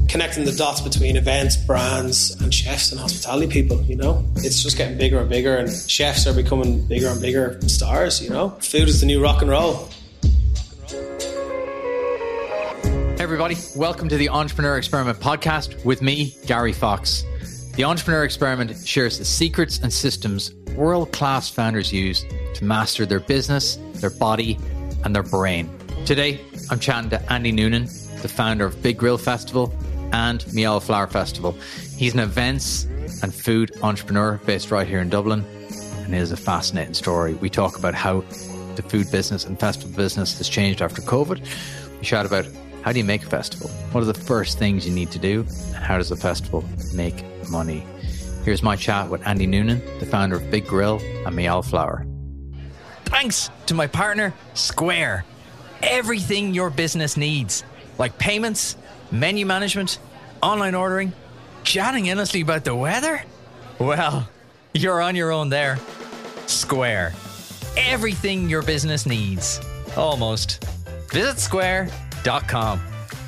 connecting the dots between events, brands, and chefs and hospitality people, you know. It's just getting bigger and bigger, and chefs are becoming bigger and bigger stars, you know. Food is the new rock and roll. Hey everybody, welcome to the Entrepreneur Experiment podcast with me, Gary Fox. The Entrepreneur Experiment shares the secrets and systems world-class founders use to master their business, their body, and their brain. Today, I'm chatting to Andy Noonan, the founder of Big Grill Festival and Miel Flower Festival. He's an events and food entrepreneur based right here in Dublin, and it is a fascinating story. We talk about how the food business and festival business has changed after COVID. We chat about how do you make a festival? What are the first things you need to do? And how does a festival make money? Here's my chat with Andy Noonan, the founder of Big Grill and Miel Flower. Thanks to my partner, Square. Everything your business needs, like payments, menu management, online ordering, chatting endlessly about the weather? Well, you're on your own there. Square. Everything your business needs. Almost. Visit square.com.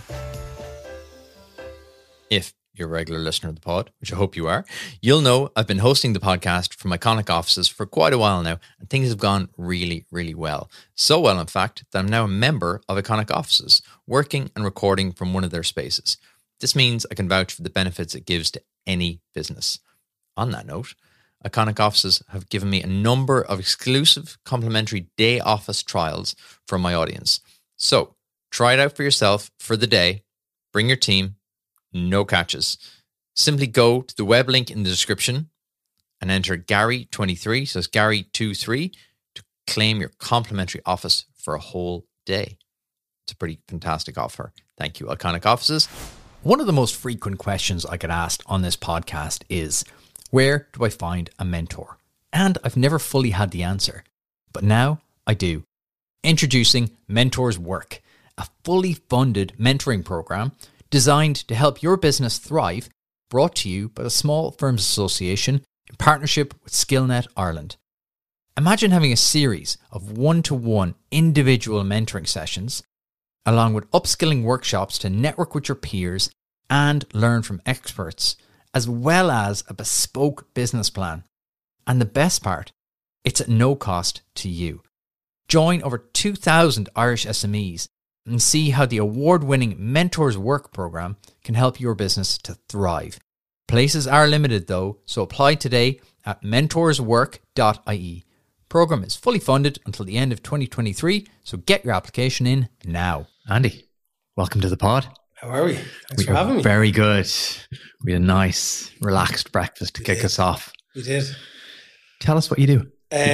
If you're a regular listener of the pod, which I hope you are, you'll know I've been hosting the podcast from Iconic Offices for quite a while now, and things have gone really, really well. So well, in fact, that I'm now a member of Iconic Offices, working and recording from one of their spaces. This means I can vouch for the benefits it gives to any business. On that note, Iconic Offices have given me a number of exclusive complimentary day office trials from my audience. So try it out for yourself for the day. Bring your team. No catches. Simply go to the web link in the description and enter Gary23, so it's Gary23, to claim your complimentary office for a whole day. It's a pretty fantastic offer. Thank you, Iconic Offices. One of the most frequent questions I get asked on this podcast is, where do I find a mentor? And I've never fully had the answer, but now I do. Introducing Mentors Work, a fully funded mentoring program designed to help your business thrive, brought to you by the Small Firms Association in partnership with SkillNet Ireland. Imagine having a series of one-to-one individual mentoring sessions, along with upskilling workshops to network with your peers and learn from experts, as well as a bespoke business plan. And the best part, it's at no cost to you. Join over 2,000 Irish SMEs and see how the award-winning Mentors Work program can help your business to thrive. Places are limited though, so apply today at mentorswork.ie. Program is fully funded until the end of 2023, so get your application in now. Andy, welcome to the pod. How are we? Thanks for having me. Very good. We had a nice, relaxed breakfast to kick us off. We did. Tell us what you do.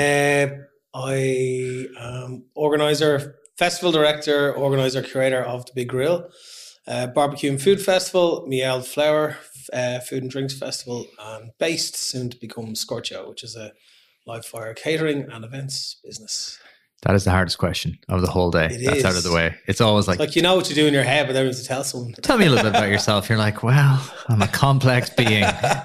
I am organizer, festival director, organizer, curator of the Big Grill, Barbecue and Food Festival, Miel Flower Food and Drinks Festival, and based soon to become Scorcho, which is a live fire catering and events business. That is the hardest question of the whole day. That's out of the way. It's always like you know what you do in your head, but then you have to tell someone. Tell me a little bit about yourself. You're like, well, I'm a complex being.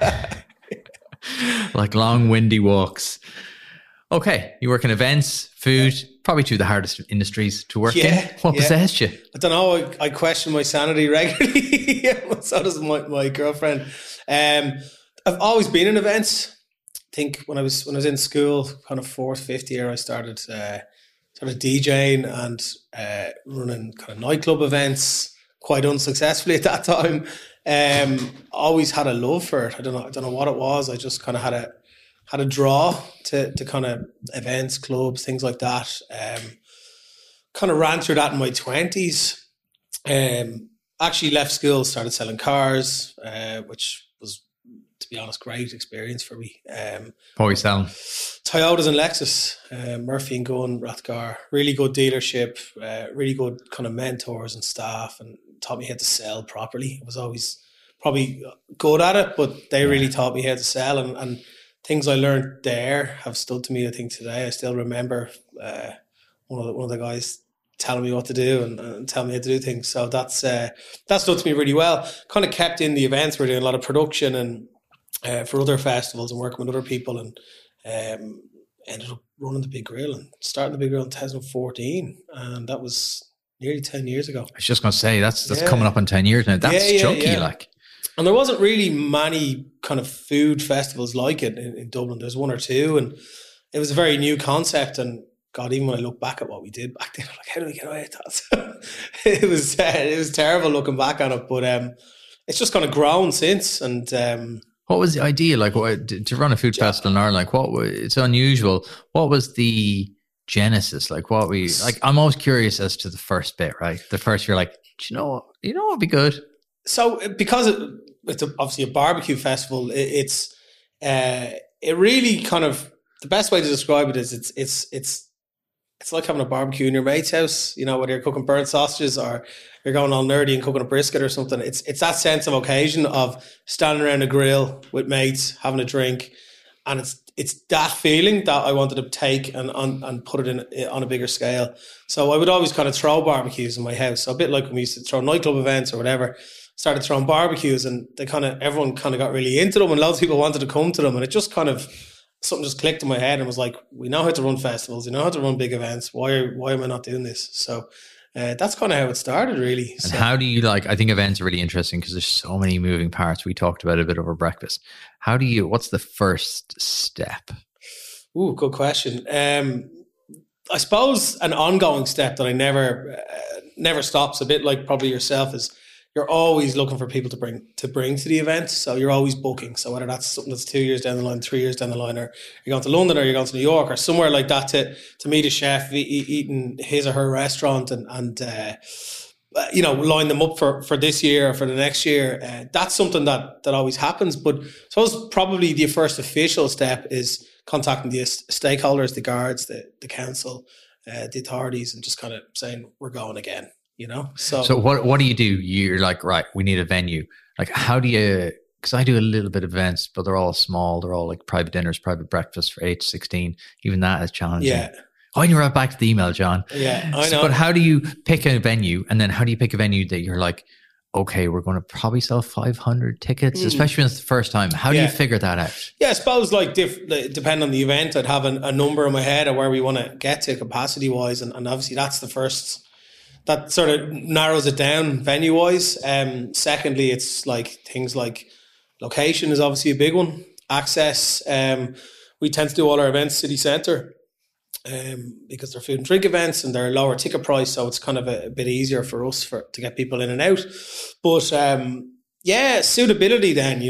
Like long, windy walks. Okay, you work in events, food, probably two of the hardest industries to work in. What possessed you? I don't know. I question my sanity regularly. So does my girlfriend. I've always been in events. I think when I was in school, kind of fourth, fifth year, I started DJing and running kind of nightclub events, quite unsuccessfully at that time. Always had a love for it. I don't know what it was. I just kind of had a draw to kind of events, clubs, things like that. Kind of ran through that in my 20s. Actually left school, started selling cars, which was, to be honest, great experience for me. What were you selling? Toyotas and Lexus, Murphy and Gunn, Rathgar. Really good dealership, really good kind of mentors and staff, and taught me how to sell properly. I was always probably good at it, but they really taught me how to sell, and things I learned there have stood to me, I think, today. I still remember one of the guys telling me what to do and telling me how to do things. So that stood to me really well. Kind of kept in the events. We're doing a lot of production and for other festivals and working with other people, and ended up running the Big Grill and starting the Big Grill in 2014. And that was nearly 10 years ago. I was just going to say, that's coming up on 10 years now. That's chunky, like. And there wasn't really many kind of food festivals like it in Dublin. There's one or two, and it was a very new concept. And God, even when I look back at what we did back then, I'm like, how do we get away with that? It was terrible looking back on it, but it's just kind of grown since. And what was the idea, like, to run a food festival in Ireland? Like, it's unusual. What was the genesis? Like, I'm always curious as to the first bit, right? The first, you're like, you know what would be good? So because it's obviously a barbecue festival, it really kind of, the best way to describe it is it's like having a barbecue in your mate's house, you know, whether you're cooking burnt sausages or you're going all nerdy and cooking a brisket or something. It's that sense of occasion of standing around a grill with mates, having a drink. And it's that feeling that I wanted to take and put it in on a bigger scale. So I would always kind of throw barbecues in my house. So a bit like when we used to throw nightclub events or whatever, started throwing barbecues, and everyone kind of got really into them, and loads of people wanted to come to them. And it just kind of, something just clicked in my head and was like, we know how to run festivals, we know how to run big events. Why am I not doing this? So that's kind of how it started, really. And how do you, like, I think events are really interesting because there's so many moving parts. We talked about it a bit over breakfast. What's the first step? Ooh, good question. I suppose an ongoing step that I never stops, a bit like probably yourself, is you're always looking for people to bring to the event. So you're always booking. So whether that's something that's 2 years down the line, 3 years down the line, or you're going to London or you're going to New York or somewhere like that to meet a chef eating his or her restaurant and line them up for this year or for the next year. That's something that always happens. But I suppose probably the first official step is contacting the stakeholders, the guards, the council, the authorities, and just kind of saying, we're going again. You know, so what do you do? You're like, right, we need a venue. Like, how do you? Because I do a little bit of events, but they're all small. They're all like private dinners, private breakfasts for 8 to 16. Even that is challenging. Yeah. Oh, and you're right back to the email, John. Yeah, I know. But how do you pick a venue, and then how do you pick a venue that you're like, okay, we're going to probably sell 500 tickets, especially when it's the first time. How do you figure that out? Yeah, I suppose like depending on the event, I'd have a number in my head of where we want to get to capacity wise, and obviously that's the first. That sort of narrows it down venue wise. Secondly, it's like things like location is obviously a big one. Access. We tend to do all our events city centre because they're food and drink events and they're a lower ticket price, so it's kind of a bit easier for us to get people in and out. But suitability then,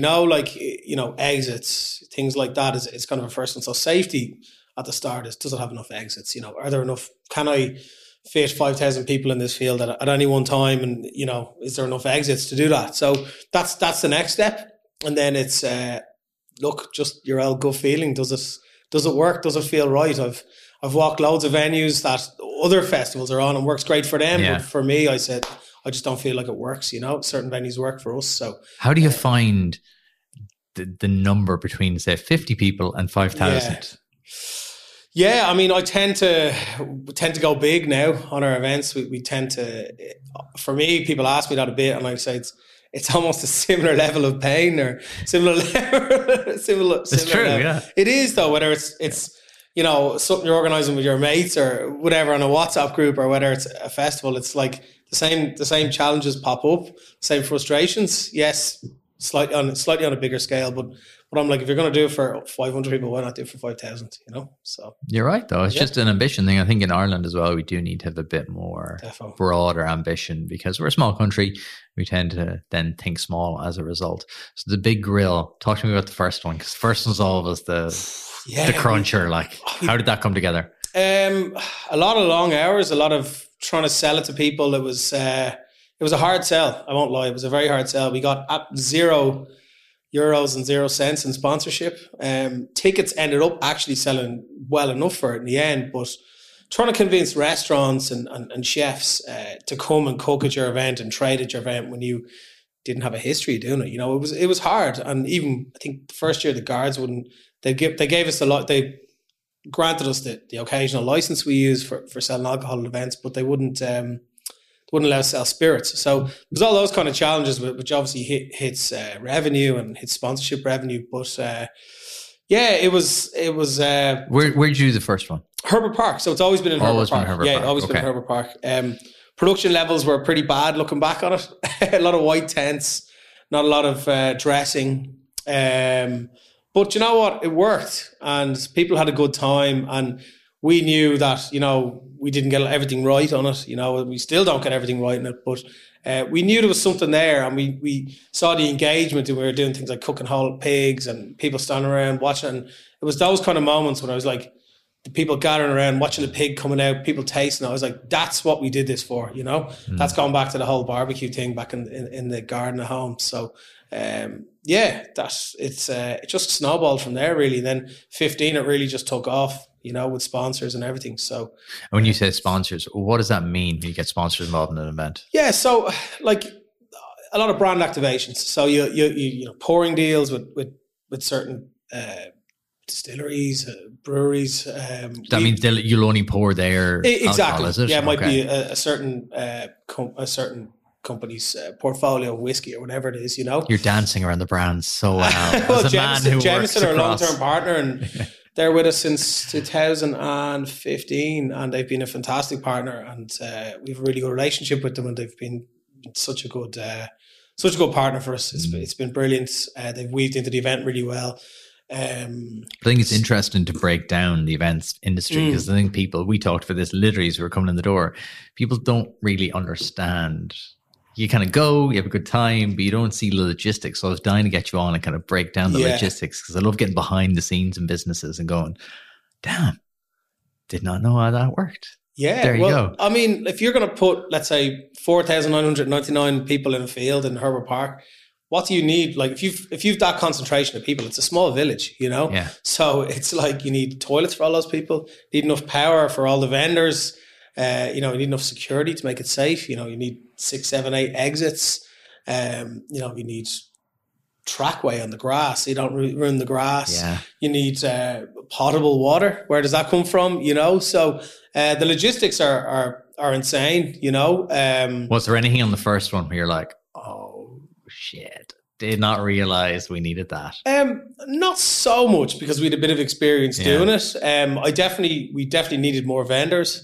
exits, things like that is kind of a first one. So safety at the start does it have enough exits? Are there enough? Can I fit 5,000 people in this field at any one time, and is there enough exits to do that? So that's the next step, and then it's just your old gut feeling. Does it work? Does it feel right? I've walked loads of venues that other festivals are on and works great for them, but for me, I said I just don't feel like it works. Certain venues work for us. So how do you find the number between, say, 50 people and 5,000? Yeah, I mean, I tend to go big now on our events. We tend to, for me, people ask me that a bit, and I say it's almost a similar level of pain or similar It's true, level. Yeah. It is though, whether it's something you're organising with your mates or whatever on a WhatsApp group, or whether it's a festival. It's like the same challenges pop up, same frustrations. Yes, slightly on a bigger scale, but I'm like, if you're going to do it for 500 people, why not do it for 5,000? So you're right, though. It's just an ambition thing. I think in Ireland as well, we do need to have a bit more broader ambition because we're a small country. We tend to then think small as a result. So the big grill. Talk to me about the first one, because the first one's always the cruncher. Like, how did that come together? A lot of long hours, a lot of trying to sell it to people. It was a hard sell. I won't lie. It was a very hard sell. We got €0 and 0 cents in sponsorship. Tickets ended up actually selling well enough for it in the end, but trying to convince restaurants and chefs to come and cook at your event and trade at your event when you didn't have a history of doing it, it was hard. And even I think the first year the guards they gave us a lot. They granted us the occasional license we use for selling alcohol at events, but they wouldn't allow us to sell spirits. So there's all those kind of challenges, which obviously hits revenue and hits sponsorship revenue. But it was. Where did you do the first one? Herbert Park. So it's always been in Herbert Park. Been in Herbert Park. Been in Herbert Park. production levels were pretty bad looking back on it. A lot of white tents, not a lot of dressing. But you know what? It worked and people had a good time, and we knew that, you know, we didn't get everything right on it. You know, we still don't get everything right in it, but we knew there was something there, and we saw the engagement, and we were doing things like cooking whole pigs and people standing around watching. And it was those kind of moments when I was like, the people gathering around, watching the pig coming out, people tasting it. I was like, that's what we did this for, you know? That's gone back to the whole barbecue thing back in the garden at home. So, it just snowballed from there, really. And then 15, it really just took off, you know, with sponsors and everything. So, when you say sponsors, what does that mean when you get sponsors involved in an event? Yeah, so like a lot of brand activations. So you know, pouring deals with certain distilleries, breweries. That means you'll only pour their exactly. alcohol, is it? Yeah, it might be a certain company's portfolio of whiskey or whatever it is. You know, you're dancing around the brands so well. Well, Jameson are a long-term partner, and they're with us since 2015, and they've been a fantastic partner, and we have a really good relationship with them, and they've been such a good partner for us. It's been brilliant. They've weaved into the event really well. I think it's interesting to break down the events industry, because I think we talked for this literally as we were coming in the door. People don't really understand. You kind of go, you have a good time, but you don't see the logistics. So I was dying to get you on and kind of break down the logistics, because I love getting behind the scenes in businesses and going, damn, did not know how that worked. Yeah, there you go. I mean, if you're going to put, let's say, 4,999 people in a field in Herbert Park, what do you need? Like if you've that concentration of people, it's a small village, you know? Yeah. So it's like you need toilets for all those people, you need enough power for all the vendors, you know, you need enough security to make it safe. You know, you need 6, 7, 8 exits. You know, you need trackway on the grass so you don't ruin the grass. Yeah. You need potable water. Where does that come from? You know, so the logistics are insane, you know. Was there anything on the first one where you're like, shit, did not realize we needed that? Not so much, because we had a bit of experience doing it. We definitely needed more vendors.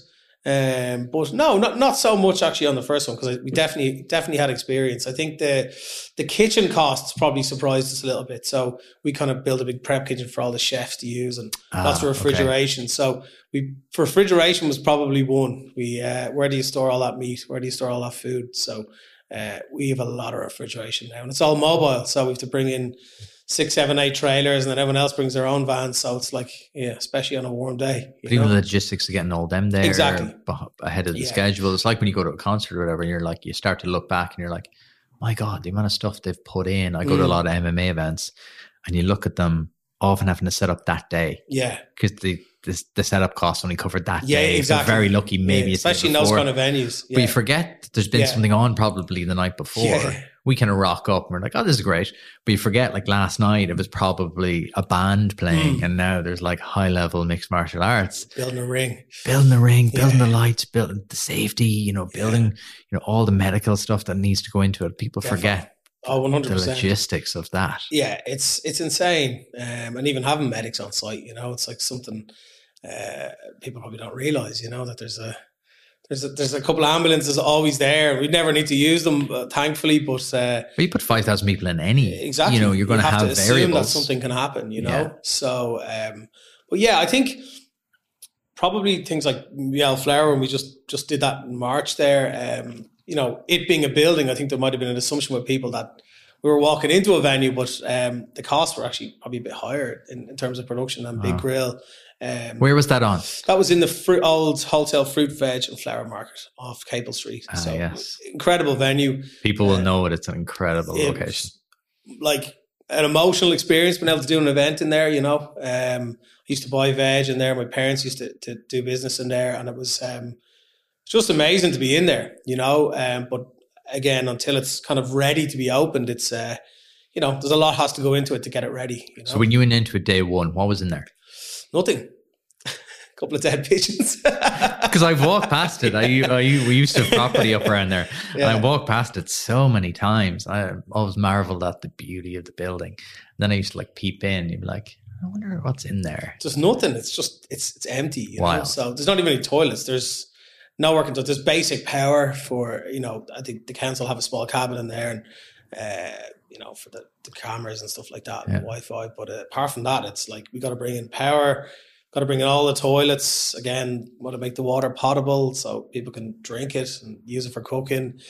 But no, not so much actually on the first one, because we definitely had experience. I think the kitchen costs probably surprised us a little bit. So we kind of built a big prep kitchen for all the chefs to use, and lots of refrigeration. Okay. So refrigeration was probably one. Where do you store all that meat? Where do you store all that food? So we have a lot of refrigeration now, and it's all mobile. So we have to bring in 6, 7, 8 trailers, and then everyone else brings their own vans. So it's like, especially on a warm day. Even the logistics of getting all them there exactly ahead of the schedule. It's like when you go to a concert or whatever, and you're like, you start to look back and you're like, my God, the amount of stuff they've put in. I go to a lot of MMA events, and you look at them often having to set up that day. Yeah. Because the setup costs only covered that day. Yeah, exactly. So very lucky, maybe it's especially in those kind of venues. But you forget that there's been something on probably the night before. Yeah. We kind of rock up and we're like, oh, this is great. But you forget, like last night, it was probably a band playing, and now there's like high level mixed martial arts. Building a ring, building the lights, building the safety, you know, building, you know, all the medical stuff that needs to go into it. People forget. 100%. The logistics of that. Yeah, it's insane. And even having medics on site, you know, it's like something people probably don't realize, you know, that there's a couple of ambulances always there. We never need to use them, thankfully, but you put 5,000 people in any, exactly, you know, you're going to have assume variables. That something can happen, you know. Yeah. So, but yeah, I think probably things like Miel Flower, when we just did that in March there. You know, it being a building, I think there might have been an assumption with people that we were walking into a venue, but the costs were actually probably a bit higher in terms of production than Big Grill. Where was that on? That was in the old Hotel Fruit, Veg and Flower Market off Capel Street. So yes. Incredible venue. People will know it. It's an incredible location. Like an emotional experience, being able to do an event in there, you know. I used to buy veg in there. My parents used to do business in there, and it was just amazing to be in there, you know. But again, until it's kind of ready to be opened, it's you know, there's a lot has to go into it to get it ready. You know? So when you went into it day one, what was in there? Nothing. A couple of dead pigeons. Because I've walked past it. We used to have property up around there, and I walked past it so many times. I always marveled at the beauty of the building. And then I used to like peep in. You'd be like, I wonder what's in there. There's nothing. It's just it's empty. You know? So there's not even any toilets. There's no working. There's basic power for, I think the council have a small cabin in there, and for the cameras and stuff like that, and Wi-Fi. But apart from that, it's like we got to bring in power. Got to bring in all the toilets again. Want to make the water potable so people can drink it and use it for cooking.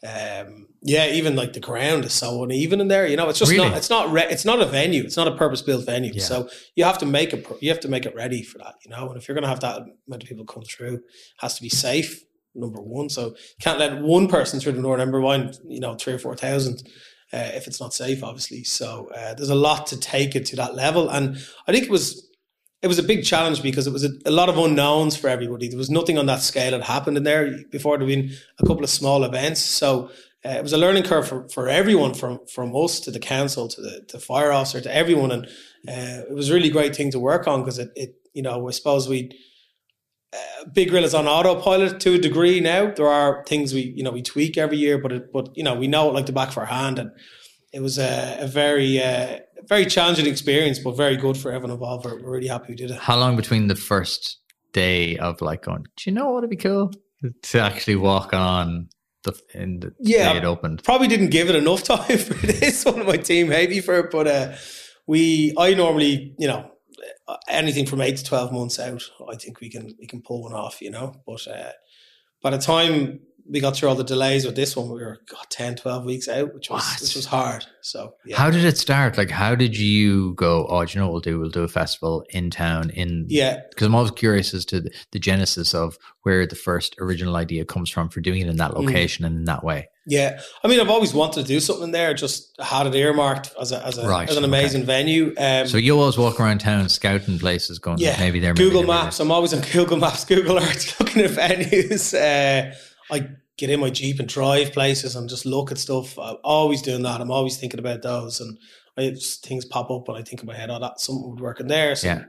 Even like the ground is so uneven in there. It's just Really? not. It's not a venue. It's not a purpose-built venue. Yeah. So you have to make it. You have to make it ready for that. And if you're going to have that amount of people come through, it has to be safe. Number one. So you can't let one person through the door. Number one, 3,000 or 4,000. If it's not safe, obviously. So there's a lot to take it to that level, and I think it was a big challenge because it was a lot of unknowns for everybody. There was nothing on that scale that happened in there before. There'd been a couple of small events, so it was a learning curve for everyone, from us to the council to the fire officer to everyone, and it was a really great thing to work on because it I suppose Big Grill is on autopilot to a degree now. There are things we tweak every year, but we know it like the back of our hand, and it was a very challenging experience, but very good for everyone involved. We're really happy we did it. How long between the first day of like going, do you know what would be cool to actually walk on the day it opened? Probably didn't give it enough time for this. One of my team hate me for it, but I normally anything from 8 to 12 months out, I think we can pull one off, But by the time we got through all the delays with this one, we were 10, 12 weeks out, which was hard. So yeah. How did it start? Like, how did you go, do you know what we'll do a festival in town because I'm always curious as to the genesis of where the first original idea comes from for doing it in that location and in that way. Yeah. I mean, I've always wanted to do something there, just had it earmarked as an amazing venue. So you always walk around town scouting places going, maybe there. Google Maps. I'm always on Google Maps, Google Earth, looking at venues. I get in my Jeep and drive places and just look at stuff. I'm always doing that. I'm always thinking about those, and things pop up and I think in my head, that something would work in there. So,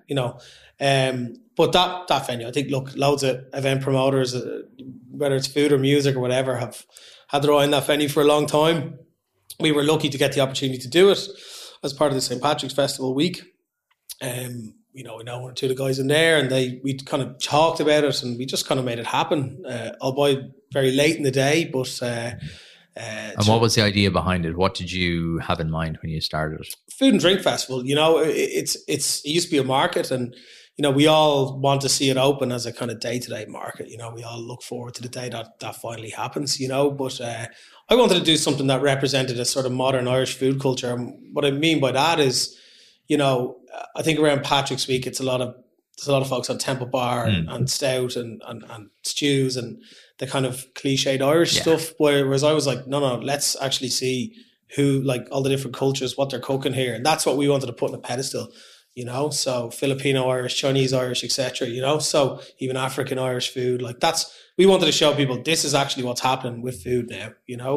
but that venue, I think, loads of event promoters, whether it's food or music or whatever, have had their eye on that venue for a long time. We were lucky to get the opportunity to do it as part of the St. Patrick's Festival week. We know one or two of the guys in there, and we kind of talked about it, and we just kind of made it happen. Albeit very late in the day, but. And what was the idea behind it? What did you have in mind when you started it? Food and drink festival. It used to be a market, and we all want to see it open as a kind of day-to-day market. We all look forward to the day that finally happens. But I wanted to do something that represented a sort of modern Irish food culture. And what I mean by that is, I think around Patrick's Week, there's a lot of folks on Temple Bar and stout and stews and the kind of cliched Irish stuff. Whereas I was like, no, let's actually see who, like, all the different cultures, what they're cooking here. And that's what we wanted to put on a pedestal, so Filipino Irish, Chinese Irish, etc., so even African Irish food, like we wanted to show people this is actually what's happening with food now,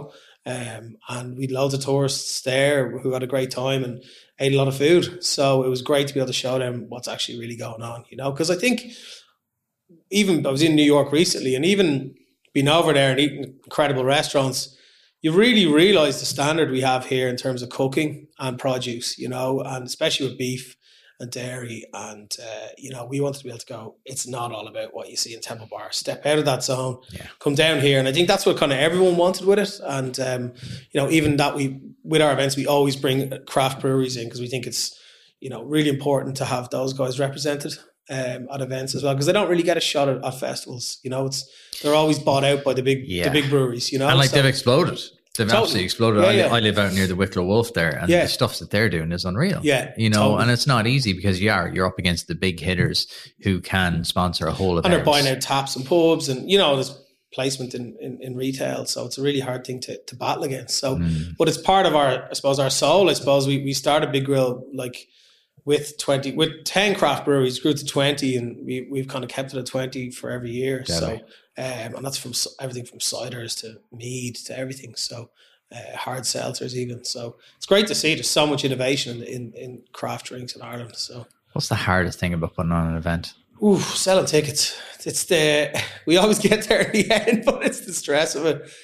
and we had loads of tourists there who had a great time and ate a lot of food. So it was great to be able to show them what's actually really going on, because I think even I was in New York recently, and even being over there and eating incredible restaurants, you really realize the standard we have here in terms of cooking and produce, and especially with beef and dairy. And, we wanted to be able to go, it's not all about what you see in Temple Bar. Step out of that zone, come down here. And I think that's what kind of everyone wanted with it. And, even that with our events, we always bring craft breweries in because we think it's, really important to have those guys represented at events as well, because they don't really get a shot at festivals. They're always bought out by the big breweries, and they've exploded. They've absolutely exploded. I live out near the Wicklow Wolf there, and the stuff that they're doing is unreal. And it's not easy because you're up against the big hitters who can sponsor a whole event. And they're buying out taps and pubs, and there's placement in retail, so it's a really hard thing to battle against. So, but it's part of our soul. I suppose we started Big Grill like with 10 craft breweries, grew to 20, and we've kind of kept it at 20 for every year. Definitely. So. And that's from everything from ciders to mead to everything. So hard seltzers even. So it's great to see there's so much innovation in craft drinks in Ireland. So what's the hardest thing about putting on an event? Selling tickets. We always get there in the end, but it's the stress of it.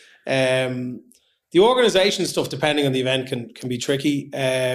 The organisation stuff, depending on the event, can be tricky.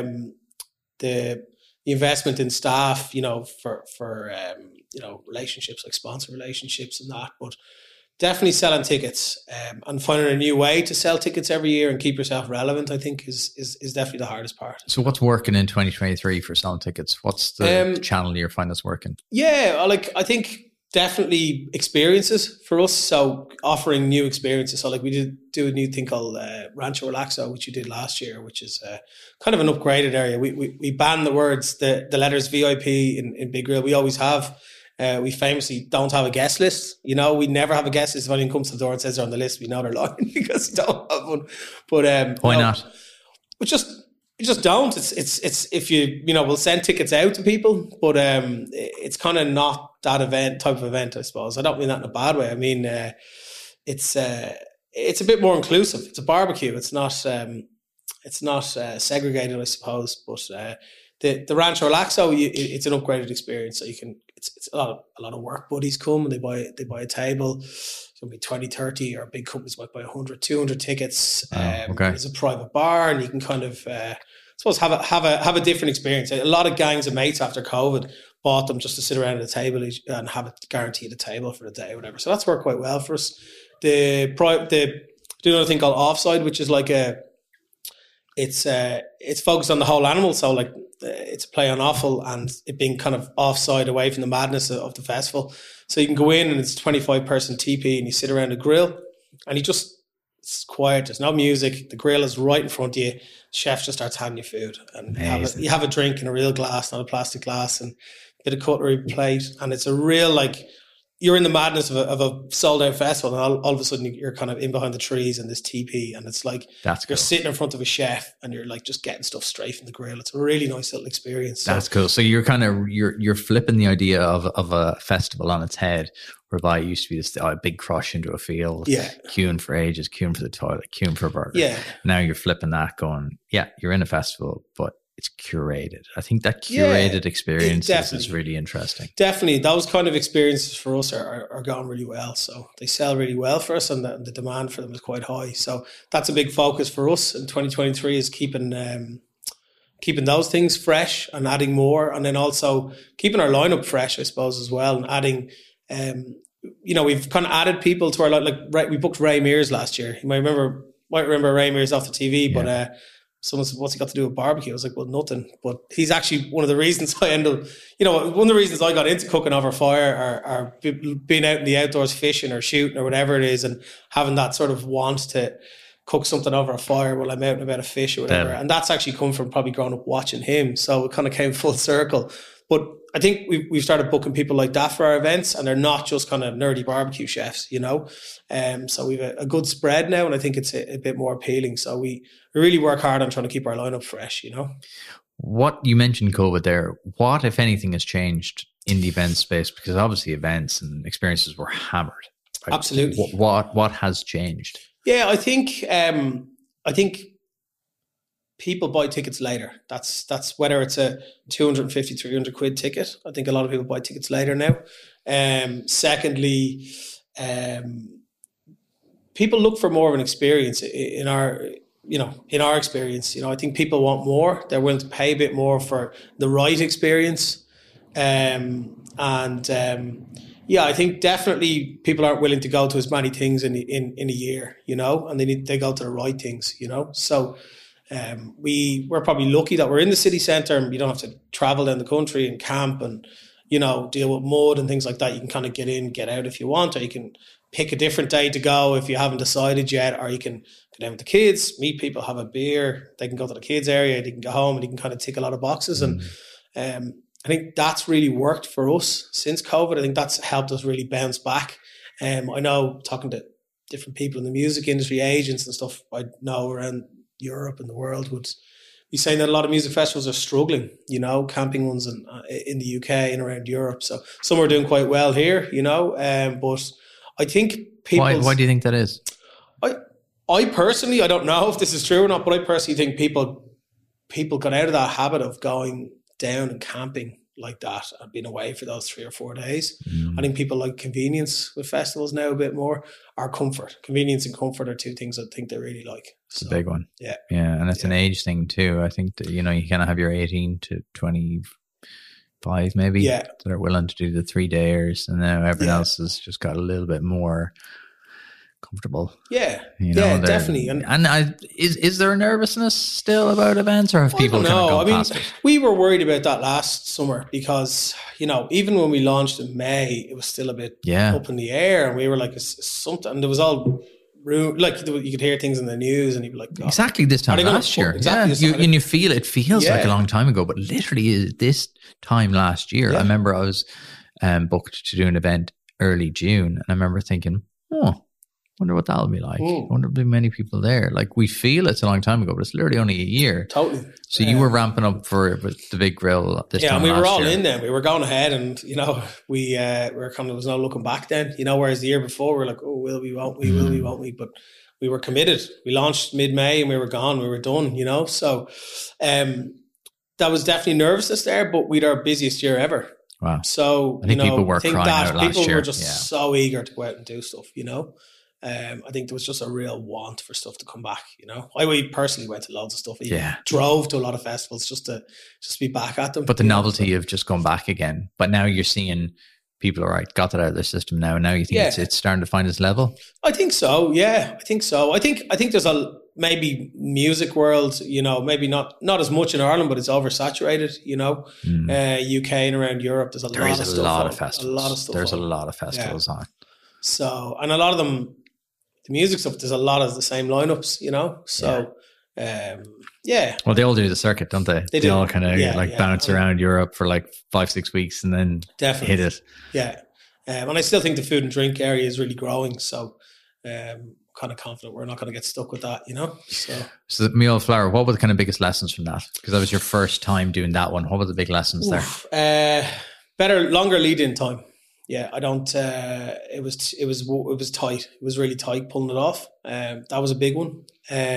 The investment in staff, for relationships, like sponsor relationships and that, but definitely selling tickets and finding a new way to sell tickets every year and keep yourself relevant, I think is definitely the hardest part. So what's working in 2023 for selling tickets? What's the channel you find that's working? Yeah, I think definitely experiences for us. So offering new experiences. So like we did do a new thing called Rancho Relaxo, which we did last year, which is kind of an upgraded area. We banned the words, the letters VIP in Big Grill. We always have. We famously don't have a guest list. You know, we never have a guest list. If anyone comes to the door and says they're on the list, we know they're lying because we don't have one. But why not? We just don't. It's if we'll send tickets out to people, but it's kind of not that type of event, I suppose. I don't mean that in a bad way. I mean it's a bit more inclusive. It's a barbecue. It's not segregated, I suppose. But the Rancho Relaxo, it's an upgraded experience. So you can. It's a lot of work buddies come and they buy a table. It's going to be 20, 30, or big companies might buy 100, 200 tickets. Okay. There's a private bar and you can kind of, I suppose, have a different experience. A lot of gangs of mates after COVID bought them just to sit around at a table and have it guaranteed a table for the day or whatever. So that's worked quite well for us. Do another thing called Offside, which is like it's focused on the whole animal. So like it's a play on offal and it being kind of offside away from the madness of the festival. So you can go in and it's 25 person TP and you sit around a grill and it's quiet. There's no music. The grill is right in front of you. The chef just starts handing you food and you have a drink in a real glass, not a plastic glass, and a bit of cutlery plate. And it's a real you're in the madness of a sold out festival and all of a sudden you're kind of in behind the trees and this TP and it's like you're sitting in front of a chef and you're like just getting stuff straight from the grill. It's a really nice little experience. That's cool. So you're kind of you're flipping the idea of a festival on its head, whereby it used to be this big crush into a field, queuing for ages, queuing for the toilet, queuing for a burger. Yeah. Now you're flipping that, going, you're in a festival, but it's curated. I think that curated experience is really interesting. Definitely. Those kind of experiences for us are going really well. So they sell really well for us and the demand for them is quite high. So that's a big focus for us in 2023 is keeping those things fresh and adding more. And then also keeping our lineup fresh, I suppose, as well. And adding, we've kind of added people to our lineup. We booked Ray Mears last year. You might remember Ray Mears off the TV, but someone said, what's he got to do with barbecue? I was like, well, nothing. But he's actually one of the reasons I one of the reasons I got into cooking over fire or being out in the outdoors fishing or shooting or whatever it is and having that sort of want to cook something over a fire while I'm out and about a fish or whatever. And that's actually come from probably growing up watching him. So it kind of came full circle. But I think we've started booking people like that for our events and they're not just kind of nerdy barbecue chefs, So we've a good spread now and I think it's a bit more appealing. So we really work hard on trying to keep our lineup fresh, What you mentioned COVID there, what, if anything, has changed in the event space? Because obviously events and experiences were hammered. Right? Absolutely. What has changed? Yeah, I think people buy tickets later. That's whether it's a 250, 300 quid ticket. I think a lot of people buy tickets later now. Secondly, people look for more of an experience in our experience. I think people want more. They're willing to pay a bit more for the right experience. I think definitely people aren't willing to go to as many things in a year, and they go to the right things, So we're probably lucky that we're in the city centre and you don't have to travel down the country and camp and, deal with mud and things like that. You can kind of get in, get out if you want, or you can pick a different day to go if you haven't decided yet, or you can go down with the kids, meet people, have a beer. They can go to the kids area, they can go home and you can kind of tick a lot of boxes. And I think that's really worked for us since COVID. I think that's helped us really bounce back. I know talking to different people in the music industry, agents and stuff I know around Europe and the world would be saying that a lot of music festivals are struggling, camping ones in the UK and around Europe. So some are doing quite well here, but I think people... Why do you think that is? I personally, I don't know if this is true or not, but I personally think people got out of that habit of going down and camping like that and being away for those 3 or 4 days. I think people like convenience with festivals now a bit more, or comfort. Convenience and comfort are two things I think they really like. It's a big one. Yeah. Yeah. And it's an age thing too. I think that, you kind of have your 18 to 25 maybe that are willing to do the 3 days, and now everyone else has just got a little bit more comfortable. Yeah, You know, definitely. Is there a nervousness still about events, or have people kind of gone past it? We were worried about that last summer because, you know, even when we launched in May, it was still a bit up in the air, and we were like, something. And there was all like you could hear things in the news, and you'd be like, God, exactly this time last year. And you feel it feels like a long time ago, but literally this time last year, I remember I was booked to do an event early June, and I remember thinking, wonder what that'll be like. I wonder if there'll be many people there. Like, we feel it's a long time ago, but it's literally only a year. Totally. So you were ramping up for the big grill this time. Yeah, and we were all year. in then. We were going ahead, and you know, we were kind of, there was no looking back then. You know, whereas the year before we were like, oh, will we, won't we, will we, won't we? But we were committed. We launched mid-May, and we were gone. We were done. You know, so that was definitely nervousness there. But we'd our busiest year ever. Wow. So I think people were crying out last year. People were just so eager to go out and do stuff. You know. I think there was just a real want for stuff to come back, you know. We personally went to loads of stuff. Drove to a lot of festivals just to be back at them. But the novelty of just going back again. But now you're seeing people, all right, got that out of their system now. And now you think it's starting to find its level? I think so, yeah. I think so. I think there's maybe music world, you know, maybe not as much in Ireland, but it's oversaturated, you know. UK and around Europe, there's a lot of stuff. A lot of festivals. A lot of stuff. There's a lot of festivals on. So, and a lot of them, the music stuff, there's a lot of the same lineups, you know. So, Well, they all do the circuit, don't they? They all kind of bounce around Europe for like 5-6 weeks and then hit it. Yeah. And I still think the food and drink area is really growing. So, kind of confident we're not going to get stuck with that, you know. So Meal Flower, what were the kind of biggest lessons from that? Because that was your first time doing that one. What were the big lessons there? Longer lead-in time. Yeah, I don't. It was tight. It was really tight pulling it off. That was a big one.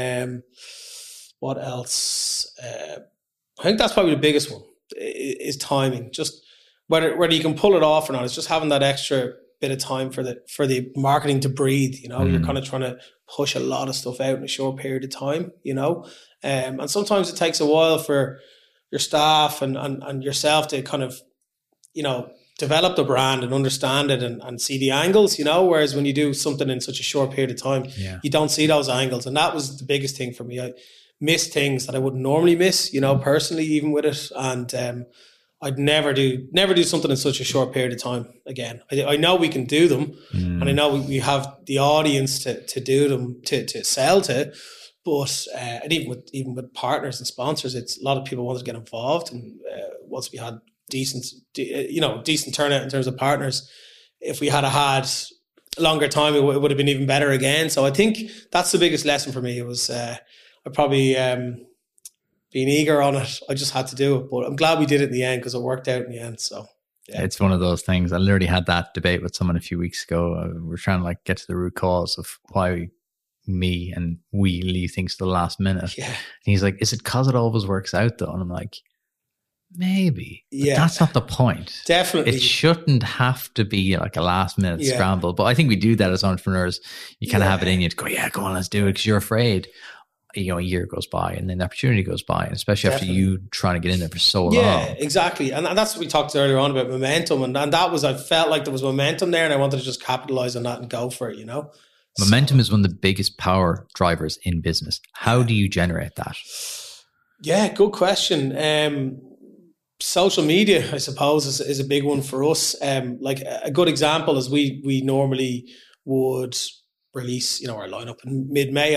What else? I think that's probably the biggest one. Is timing. Just whether you can pull it off or not. It's just having that extra bit of time for the marketing to breathe. You know, you're kind of trying to push a lot of stuff out in a short period of time. You know, and sometimes it takes a while for your staff and yourself to kind of, you know, develop the brand and understand it and see the angles, you know, whereas when you do something in such a short period of time, you don't see those angles. And that was the biggest thing for me. I missed things that I wouldn't normally miss, you know, personally, even with it. And I'd never do something in such a short period of time again. I know we can do them, and I know we have the audience to do them, to sell to, but and even with partners and sponsors, it's a lot of people wanted to get involved. And once we had decent turnout in terms of partners, if we had longer time, it would have been even better again. So I think that's the biggest lesson for me. It was I probably being eager on it. I just had to do it, but I'm glad we did it in the end because it worked out in the end. So yeah. It's one of those things. I literally had that debate with someone a few weeks ago. We're trying to like get to the root cause of why we leave things to the last minute. Yeah. And he's like, is it because it always works out though? And I'm like, maybe. But that's not the point. Definitely. It shouldn't have to be like a last minute scramble. But I think we do that as entrepreneurs. You kind of have it in you to go, go on, let's do it, because you're afraid. You know, a year goes by and then the opportunity goes by, and especially after you trying to get in there for so long. Yeah, exactly. And that's what we talked earlier on about momentum. And that was, I felt like there was momentum there, and I wanted to just capitalize on that and go for it, you know? Momentum is one of the biggest power drivers in business. How do you generate that? Yeah, good question. Social media, I suppose, is a big one for us. Like a good example is we normally would release, you know, our lineup in mid-May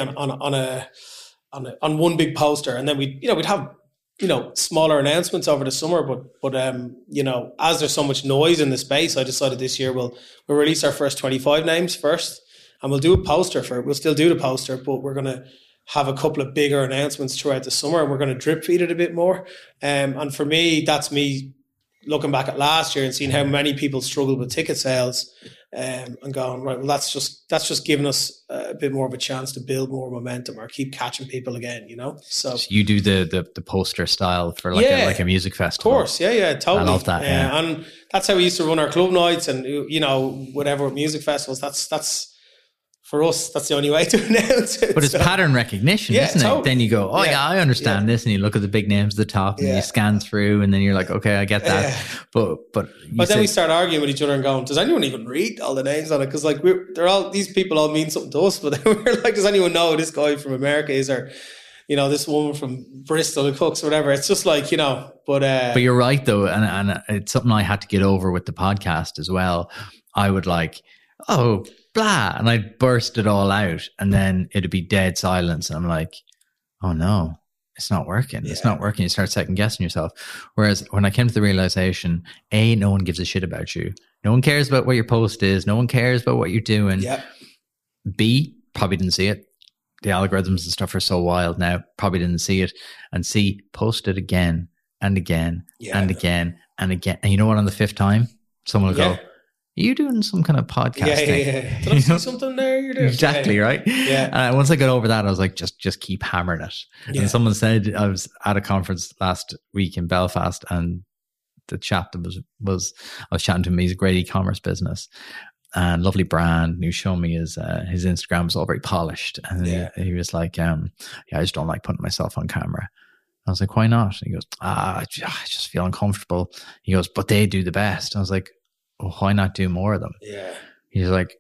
on one big poster, and then we'd have, you know, smaller announcements over the summer, but you know, as there's so much noise in the space, I decided this year we'll release our first 25 names first, and we'll do a poster for it. We'll still do the poster, but we're going to have a couple of bigger announcements throughout the summer, and we're going to drip feed it a bit more. And for me, that's me looking back at last year and seeing how many people struggled with ticket sales, and going, right, well, that's just giving us a bit more of a chance to build more momentum or keep catching people again, you know. So you do the poster style for like a music festival. Of course, yeah, totally. I love that. And that's how we used to run our club nights, and you know, whatever music festivals. That's for us, that's the only way to announce it. But it's pattern recognition, isn't totally. it? Then you go, oh yeah, I understand this. And you look at the big names at the top and you scan through and then you're like, okay, I get that. But then we start arguing with each other and going, does anyone even read all the names on it? Because like these people all mean something to us, but we're like, does anyone know who this guy from America is, or this woman from Bristol who cooks or whatever? It's just like, but you're right though. And it's something I had to get over with the podcast as well. I would like, oh, blah, and I'd burst it all out, and then it'd be dead silence, and I'm like, oh no, it's not working. It's not working. You start second guessing yourself. Whereas when I came to the realization, A, no one gives a shit about you. No one cares about what your post is. No one cares about what you're doing. Yeah. B, probably didn't see it. The algorithms and stuff are so wild now. Probably didn't see it. And C, post it again and again and again and again. And you know what? On the fifth time, someone will go, are you doing some kind of podcast thing? Did I see something there? You're doing exactly right. Yeah. Once I got over that, I was like, just keep hammering it. Yeah. And someone said, I was at a conference last week in Belfast, and the chap that was I was chatting to him. He's a great e-commerce business and lovely brand. And he was showing me his Instagram was all very polished, and he was like, I just don't like putting myself on camera. I was like, why not? And he goes, I just feel uncomfortable. He goes, but they do the best. I was like, well, why not do more of them? Yeah. He's like,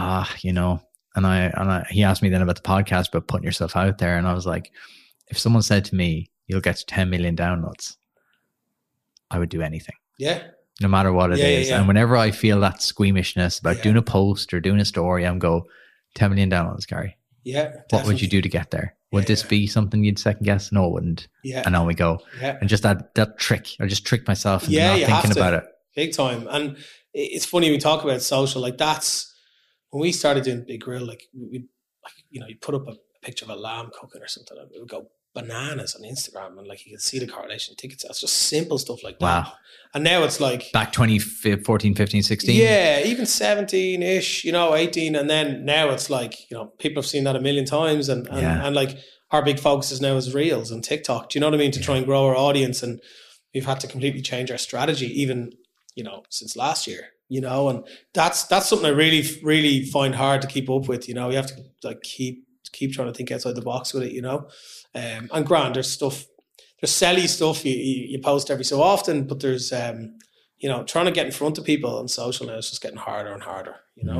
and he asked me then about the podcast, about putting yourself out there. And I was like, if someone said to me, you'll get to 10 million downloads, I would do anything. Yeah. No matter what it is. Yeah. And whenever I feel that squeamishness about doing a post or doing a story, I'm go 10 million downloads, Gary. Yeah. Definitely. What would you do to get there? Would this be something you'd second guess? No, it wouldn't. Yeah. And on we go. Yeah. And just that trick, I just tricked myself into not thinking about it. Big time. And it's funny we talk about social, like that's when we started doing Big Grill, like we you put up a picture of a lamb cooking or something, and it would go bananas on Instagram, and like you could see the correlation tickets. It's just simple stuff like that. Wow. And now it's like back 2014, 15, 16. Yeah, even 17-ish, 18. And then now it's like, people have seen that a million times, and like our big focus is now is Reels and TikTok. Do you know what I mean? To try and grow our audience. And we've had to completely change our strategy, even since last year, and that's something I really, really find hard to keep up with. You have to like keep trying to think outside the box with it, and grand, there's selly stuff you post every so often, but there's, trying to get in front of people on social now is just getting harder and harder,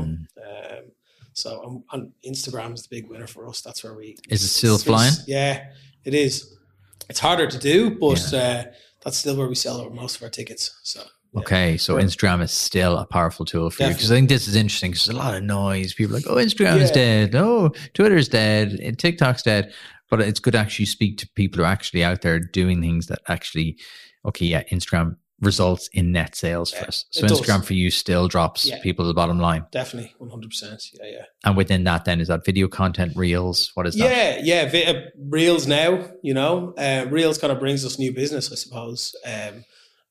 so on Instagram is the big winner for us. That's where is it still flying? Yeah, it is. It's harder to do, but that's still where we sell most of our tickets. So. Okay, so Instagram is still a powerful tool for you, because I think this is interesting, because there's a lot of noise. People are like, oh, Instagram is dead. Oh, Twitter's dead. TikTok's dead. But it's good to actually speak to people who are actually out there doing things that actually, Instagram results in net sales for us. So Instagram for you still drops people to the bottom line. Definitely, 100%. Yeah. And within that then, is that video content, Reels? What is that? Yeah. Reels now, Reels kind of brings us new business, I suppose. And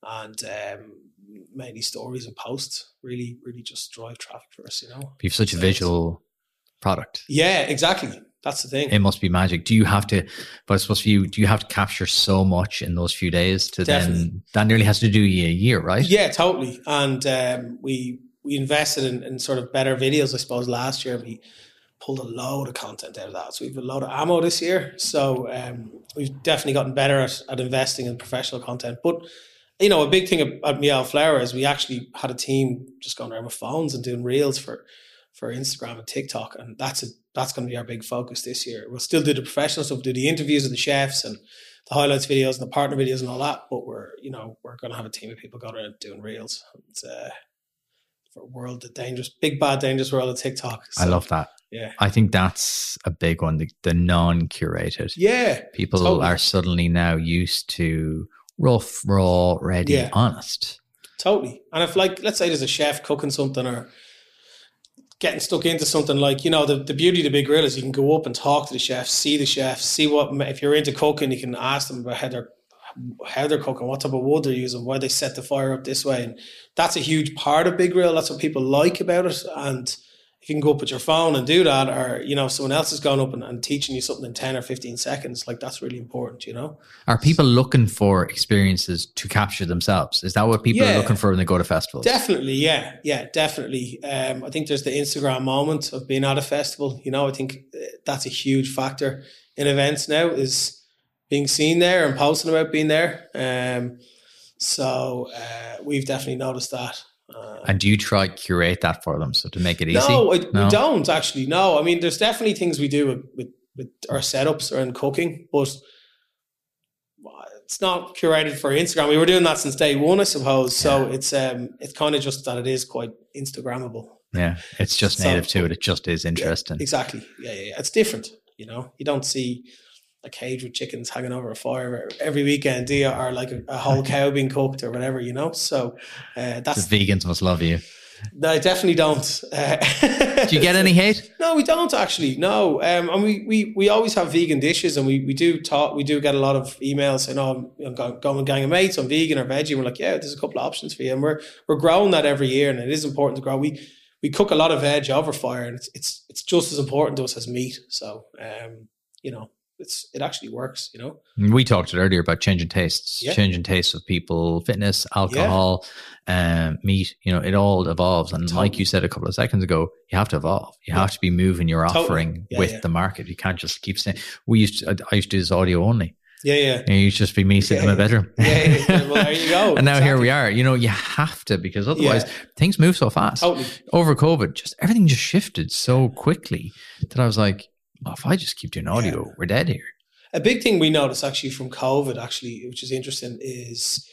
mainly stories and posts really, really just drive traffic for us, You've such a visual product. Yeah, exactly. That's the thing. It must be magic. Do you have to, but I suppose for you, do you have to capture so much in those few days to then, that nearly has to do you a year, right? Yeah, totally. And we invested in sort of better videos, I suppose, last year. We pulled a load of content out of that. So we've a load of ammo this year. So we've definitely gotten better at investing in professional content. But a big thing at Meow Flower is we actually had a team just going around with phones and doing Reels for Instagram and TikTok, and that's going to be our big focus this year. We'll still do the professional stuff, do the interviews of the chefs and the highlights videos and the partner videos and all that, but we're going to have a team of people going around doing Reels. It's for big bad dangerous world of TikTok. So, I love that. Yeah, I think that's a big one. The non-curated. Yeah, people are suddenly now used to rough, raw, ready, honest. Totally. And if, like, let's say there's a chef cooking something or getting stuck into something, like, the beauty of the Big Grill is you can go up and talk to the chef, see what, if you're into cooking, you can ask them about how they're cooking, what type of wood they're using, why they set the fire up this way. And that's a huge part of Big Grill. That's what people like about it. And if you can go up with your phone and do that, or, you know, someone else is going up and teaching you something in 10 or 15 seconds, like that's really important, you know? Are people looking for experiences to capture themselves? Is that what people are looking for when they go to festivals? Definitely. Yeah. Yeah, definitely. I think there's the Instagram moment of being at a festival. You know, I think that's a huge factor in events now, is being seen there and posting about being there. So we've definitely noticed that. And do you try curate that for them, so to make it easy? No, we don't actually. No, I mean, there's definitely things we do with our setups around cooking, but it's not curated for Instagram. We were doing that since day one, I suppose. So it's kind of just that it is quite Instagrammable. Yeah, it's just native to it. It just is interesting. Yeah, exactly. Yeah. It's different. You know, you don't see a cage with chickens hanging over a fire every weekend, do you? Or like a whole cow being cooked or whatever, you know? So that's... The vegans must love you. No, I definitely don't. Do you get any hate? No, we don't actually. No. And we always have vegan dishes, and we do get a lot of emails saying, oh, I'm going with a gang of mates, I'm vegan or veggie. And we're like, yeah, there's a couple of options for you. And we're growing that every year, and it is important to grow. We cook a lot of veg over fire, and it's just as important to us as meat. So, you know, it actually works, you know. We talked earlier about changing tastes of people, fitness, alcohol, meat. You know, it all evolves, and like you said a couple of seconds ago, you have to evolve. You have to be moving your offering with the market. You can't just keep saying. I used to do this audio only. Yeah. And it used to just be me sitting in my bedroom. Well, there you go. And now here we are. You know, you have to, because otherwise things move so fast. Totally. Over COVID, everything just shifted so quickly that I was like, oh, if I just keep doing audio, we're dead here. A big thing we noticed actually from COVID, which is interesting, is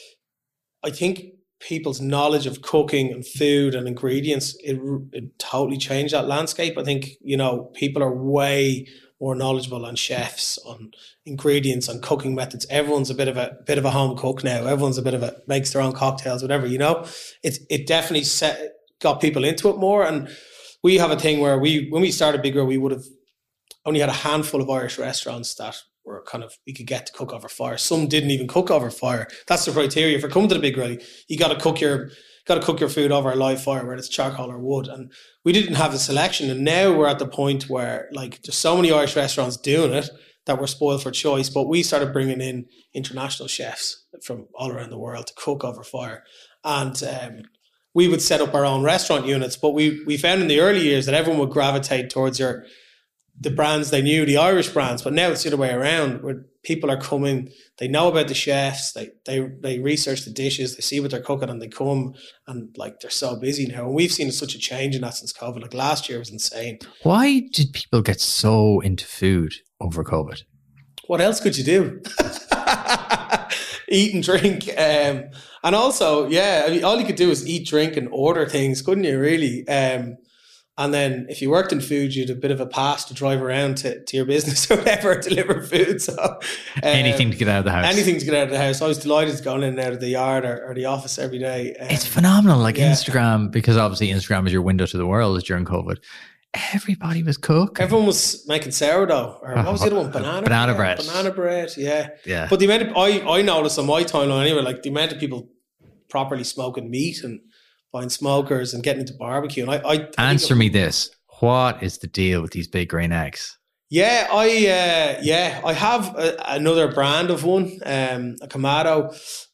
I think people's knowledge of cooking and food and ingredients, it totally changed that landscape. I think, you know, people are way more knowledgeable on chefs, on ingredients, on cooking methods. Everyone's a bit of a home cook now. Everyone's makes their own cocktails, whatever, you know. It definitely got people into it more. And we have a thing where when we started Big Grill, we would have only had a handful of Irish restaurants that were we could get to cook over fire. Some didn't even cook over fire. That's the criteria for coming to the Big Grill. You got to cook your food over a live fire, whether it's charcoal or wood. And we didn't have a selection. And now we're at the point where, like, there's so many Irish restaurants doing it that we're spoiled for choice. But we started bringing in international chefs from all around the world to cook over fire. And we would set up our own restaurant units. But we found in the early years that everyone would gravitate towards the brands they knew, the Irish brands. But now it's the other way around, where people are coming, they know about the chefs, they research the dishes, they see what they're cooking, and they come, and like, they're so busy now. And we've seen such a change in that since COVID. Like, last year was insane. Why did people get so into food over COVID? What else could you do? Eat and drink. And also, I mean, all you could do is eat, drink, and order things, couldn't you, really? And then if you worked in food, you had a bit of a pass to drive around to your business or whatever, deliver food. So anything to get out of the house. Anything to get out of the house. I was delighted to go in and out of the yard or the office every day. It's phenomenal. Like Instagram, because obviously Instagram is your window to the world during COVID. Everybody was cooking. Everyone was making sourdough. Or what was the other one? Banana bread. Banana bread, yeah. But the amount of, I noticed on my timeline anyway, like the amount of people properly smoking meat and buying smokers and getting into barbecue. And I answer me this: what is the deal with these big green eggs? Yeah, I have another brand of one, a Kamado.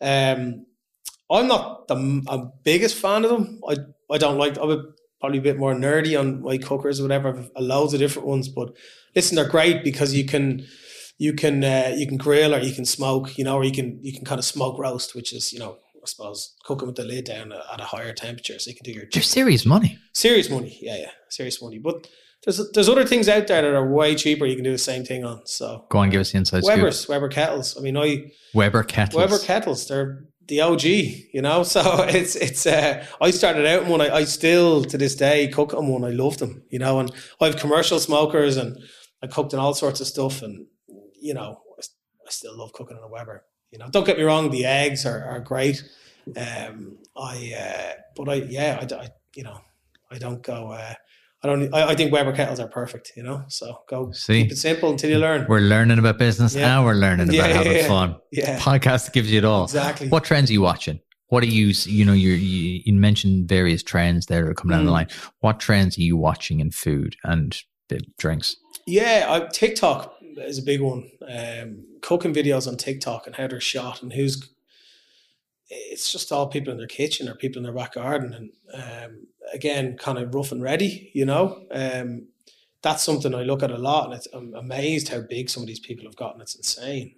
I'm not the biggest fan of them. I don't like. I'm probably a bit more nerdy on my cookers or whatever. I've loads of different ones, but listen, they're great because you can grill or you can smoke, you know, or you can kind of smoke roast, which is, you know, I suppose cooking with the lid down at a higher temperature, so you can do your. They're serious money. Serious money, yeah, serious money. But there's other things out there that are way cheaper. You can do the same thing on. So go on, give us the inside scoop. Weber kettles. I mean, Weber kettles. They're the OG, you know. So it's. I started out in one. I still to this day cook on one. I love them, you know. And I have commercial smokers, and I cooked in all sorts of stuff, and you know, I still love cooking on a Weber. You know, don't get me wrong, the eggs are great. I think Weber kettles are perfect, you know. So keep it simple until you learn. We're learning about business now. We're learning about having fun. Yeah. Podcast gives you it all. Exactly. What trends are you watching? What are you mentioned various trends there that are coming down the line. What trends are you watching in food and the drinks? Yeah, TikTok is a big one. Cooking videos on TikTok and how they're shot and it's just all people in their kitchen or people in their back garden. And again, kind of rough and ready, that's something I look at a lot, and I'm amazed how big some of these people have gotten. It's insane.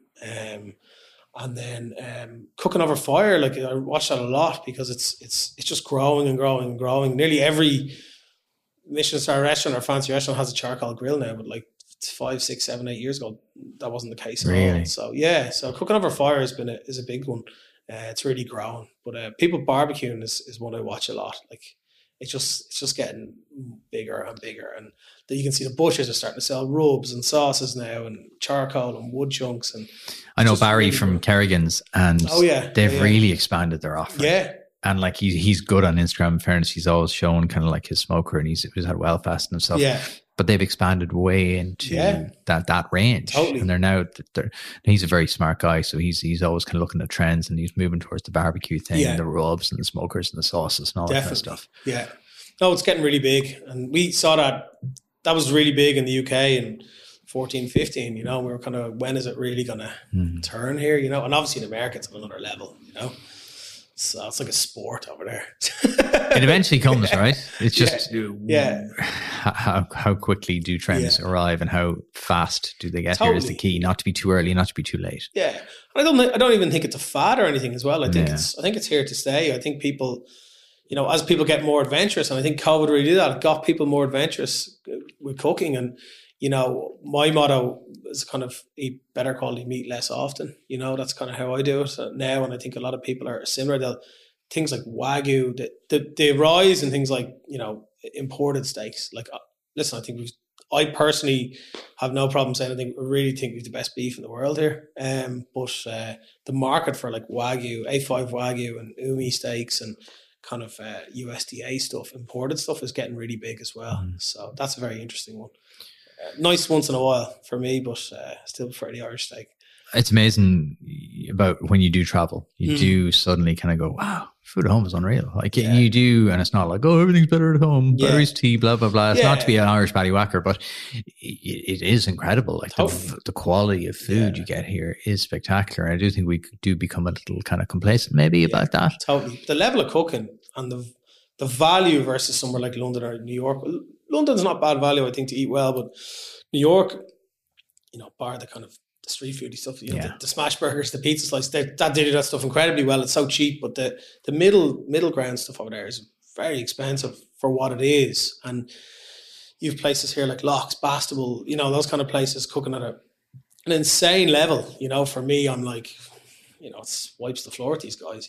And then cooking over fire, like I watch that a lot because it's just growing and growing and growing. Nearly every Michelin star restaurant or fancy restaurant has a charcoal grill now, but like 5, 6, 7, 8 years ago, that wasn't the case at all. So yeah, so cooking over fire is a big one. It's really grown, but people barbecuing is one I watch a lot. Like it's just getting bigger and bigger, and you can see the butchers are starting to sell rubs and sauces now, and charcoal and wood chunks. And I know Barry really from Kerrigan's, and they've really expanded their offering. Yeah. And like he's good on Instagram. In fairness, he's always showing kind of like his smoker, and he's had Wellfast and stuff. Yeah. But they've expanded way into that range. Totally. And he's a very smart guy. So he's always kind of looking at trends, and he's moving towards the barbecue thing and the rubs and the smokers and the sauces and all that kind of stuff. Yeah. No, it's getting really big. And we saw that was really big in the UK in 14, 15, we were kind of, when is it really going to turn here, and obviously in America it's on another level, So it's like a sport over there. It eventually comes, right? It's just how quickly do trends arrive, and how fast do they get here is the key. Not to be too early, not to be too late. Yeah, I don't even think it's a fad or anything as well. I think it's here to stay. I think people, as people get more adventurous, and I think COVID really did that. It got people more adventurous with cooking, and my motto is kind of eat better quality meat less often. That's kind of how I do it now. And I think a lot of people are similar. Things like Wagyu, the rise in things like, imported steaks. Like, listen, I personally have no problem saying I really think we have the best beef in the world here. But the market for like Wagyu, A5 Wagyu and Umi steaks and kind of USDA stuff, imported stuff is getting really big as well. So that's a very interesting one. Nice once in a while for me, but still prefer the Irish steak. It's amazing about when you do travel. You do suddenly kind of go, wow, food at home is unreal. Like you do, and it's not like, oh, everything's better at home. Irish tea, blah, blah, blah. It's not to be an Irish paddywhacker, but it is incredible. Like the quality of food you get here is spectacular. I do think we do become a little kind of complacent maybe about that. Totally. The level of cooking and the value versus somewhere like London or New York. London's not bad value, I think, to eat well, but New York, bar the kind of the street foody stuff, the smash burgers, the pizza slice, they do that stuff incredibly well. It's so cheap, but the middle ground stuff over there is very expensive for what it is. And you have places here like Locks, Bastable, those kind of places cooking at an insane level. For me, I'm like, it wipes the floor with these guys,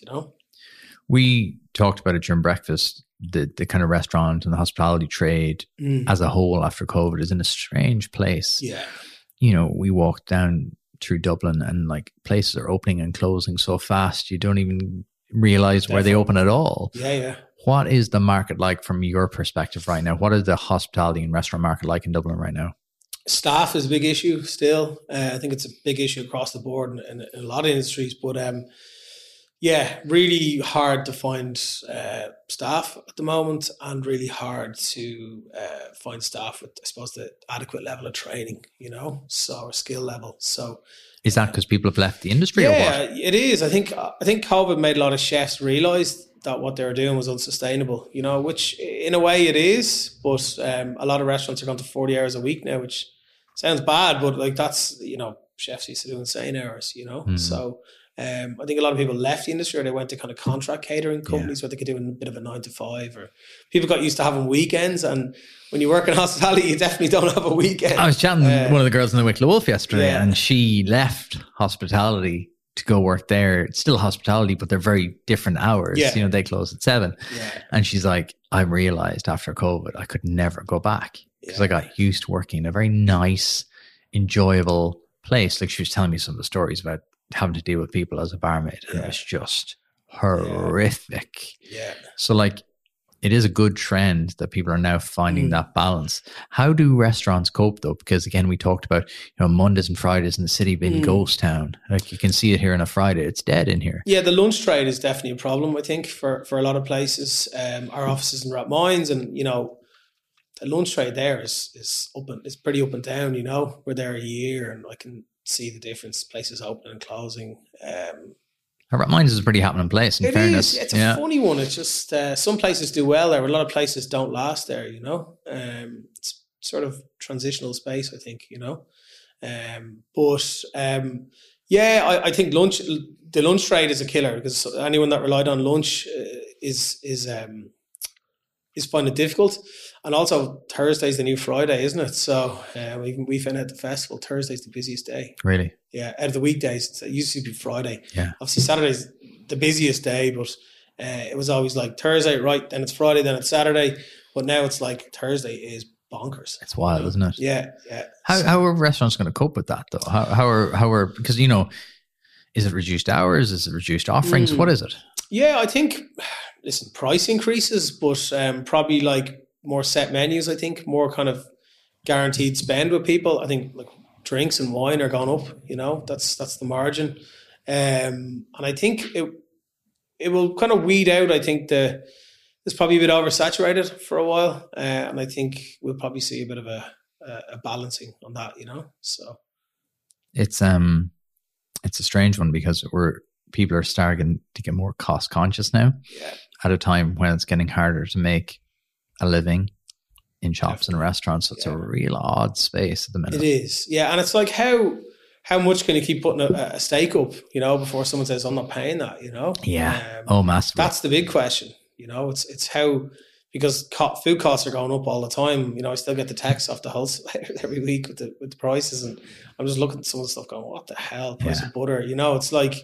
We talked about it during breakfast. The kind of restaurant and the hospitality trade as a whole after COVID is in a strange place. Yeah. We walked down through Dublin and like places are opening and closing so fast you don't even realize where they open at all. Yeah. What is the market like from your perspective right now? What is the hospitality and restaurant market like in Dublin right now? Staff is a big issue still. I think it's a big issue across the board in a lot of industries, but really hard to find staff at the moment, and really hard to find staff with, I suppose, the adequate level of training, or skill level. So, is that because people have left the industry? Yeah, or what? It is. I think COVID made a lot of chefs realise that what they were doing was unsustainable. Which in a way it is, but a lot of restaurants are going to 40 hours a week now, which sounds bad, but like that's chefs used to do insane hours. So. I think a lot of people left the industry, or they went to kind of contract catering companies where they could do a bit of a 9 to 5, or people got used to having weekends. And when you work in hospitality, you definitely don't have a weekend. I was chatting with one of the girls in the Wicklow Wolf yesterday, and she left hospitality to go work there. It's still hospitality, but they're very different hours. They close at 7. And she's like, I realized after COVID, I could never go back because I got used to working in a very nice, enjoyable place. Like she was telling me some of the stories about having to deal with people as a barmaid, and it's just horrific. Yeah. So like, it is a good trend that people are now finding that balance. How do restaurants cope though? Because again, we talked about, Mondays and Fridays in the city being ghost town. Like you can see it here on a Friday, it's dead in here. Yeah, the lunch trade is definitely a problem, I think, for a lot of places. Our offices in Rathmines, and the lunch trade there is pretty up and down. We're there a year, and I can see the difference. Places opening and closing. Rathmines is a pretty happening place, in fairness. It's a funny one. It's just some places do well there. A lot of places don't last there, It's sort of transitional space, I think, I think the lunch trade is a killer, because anyone that relied on lunch is finding it difficult. And also Thursday's the new Friday, isn't it? So we found out the festival, Thursday's the busiest day. Really? Yeah, out of the weekdays. It used to be Friday. Yeah. Obviously Saturday's the busiest day, but it was always like Thursday, right, then it's Friday, then it's Saturday. But now it's like Thursday is bonkers. It's wild, isn't it? Yeah. How are restaurants going to cope with that though? How are because is it reduced hours? Is it reduced offerings? What is it? Yeah, I think price increases, but probably like more set menus. I think more kind of guaranteed spend with people. I think like drinks and wine are gone up. That's the margin, and I think it will kind of weed out. I think it's probably a bit oversaturated for a while, and I think we'll probably see a bit of a balancing on that. So it's a strange one, because people are starting to get more cost conscious now. Yeah. At a time when it's getting harder to make a living in shops and restaurants. So it's a real odd space at the minute. It is. Yeah. And it's like, how much can you keep putting a stake up, before someone says, I'm not paying that, Yeah. Massively. That's the big question. It's how, because food costs are going up all the time. I still get the text off the wholesaler every week with the prices, and I'm just looking at some of the stuff going, what the hell? Price of butter, it's like,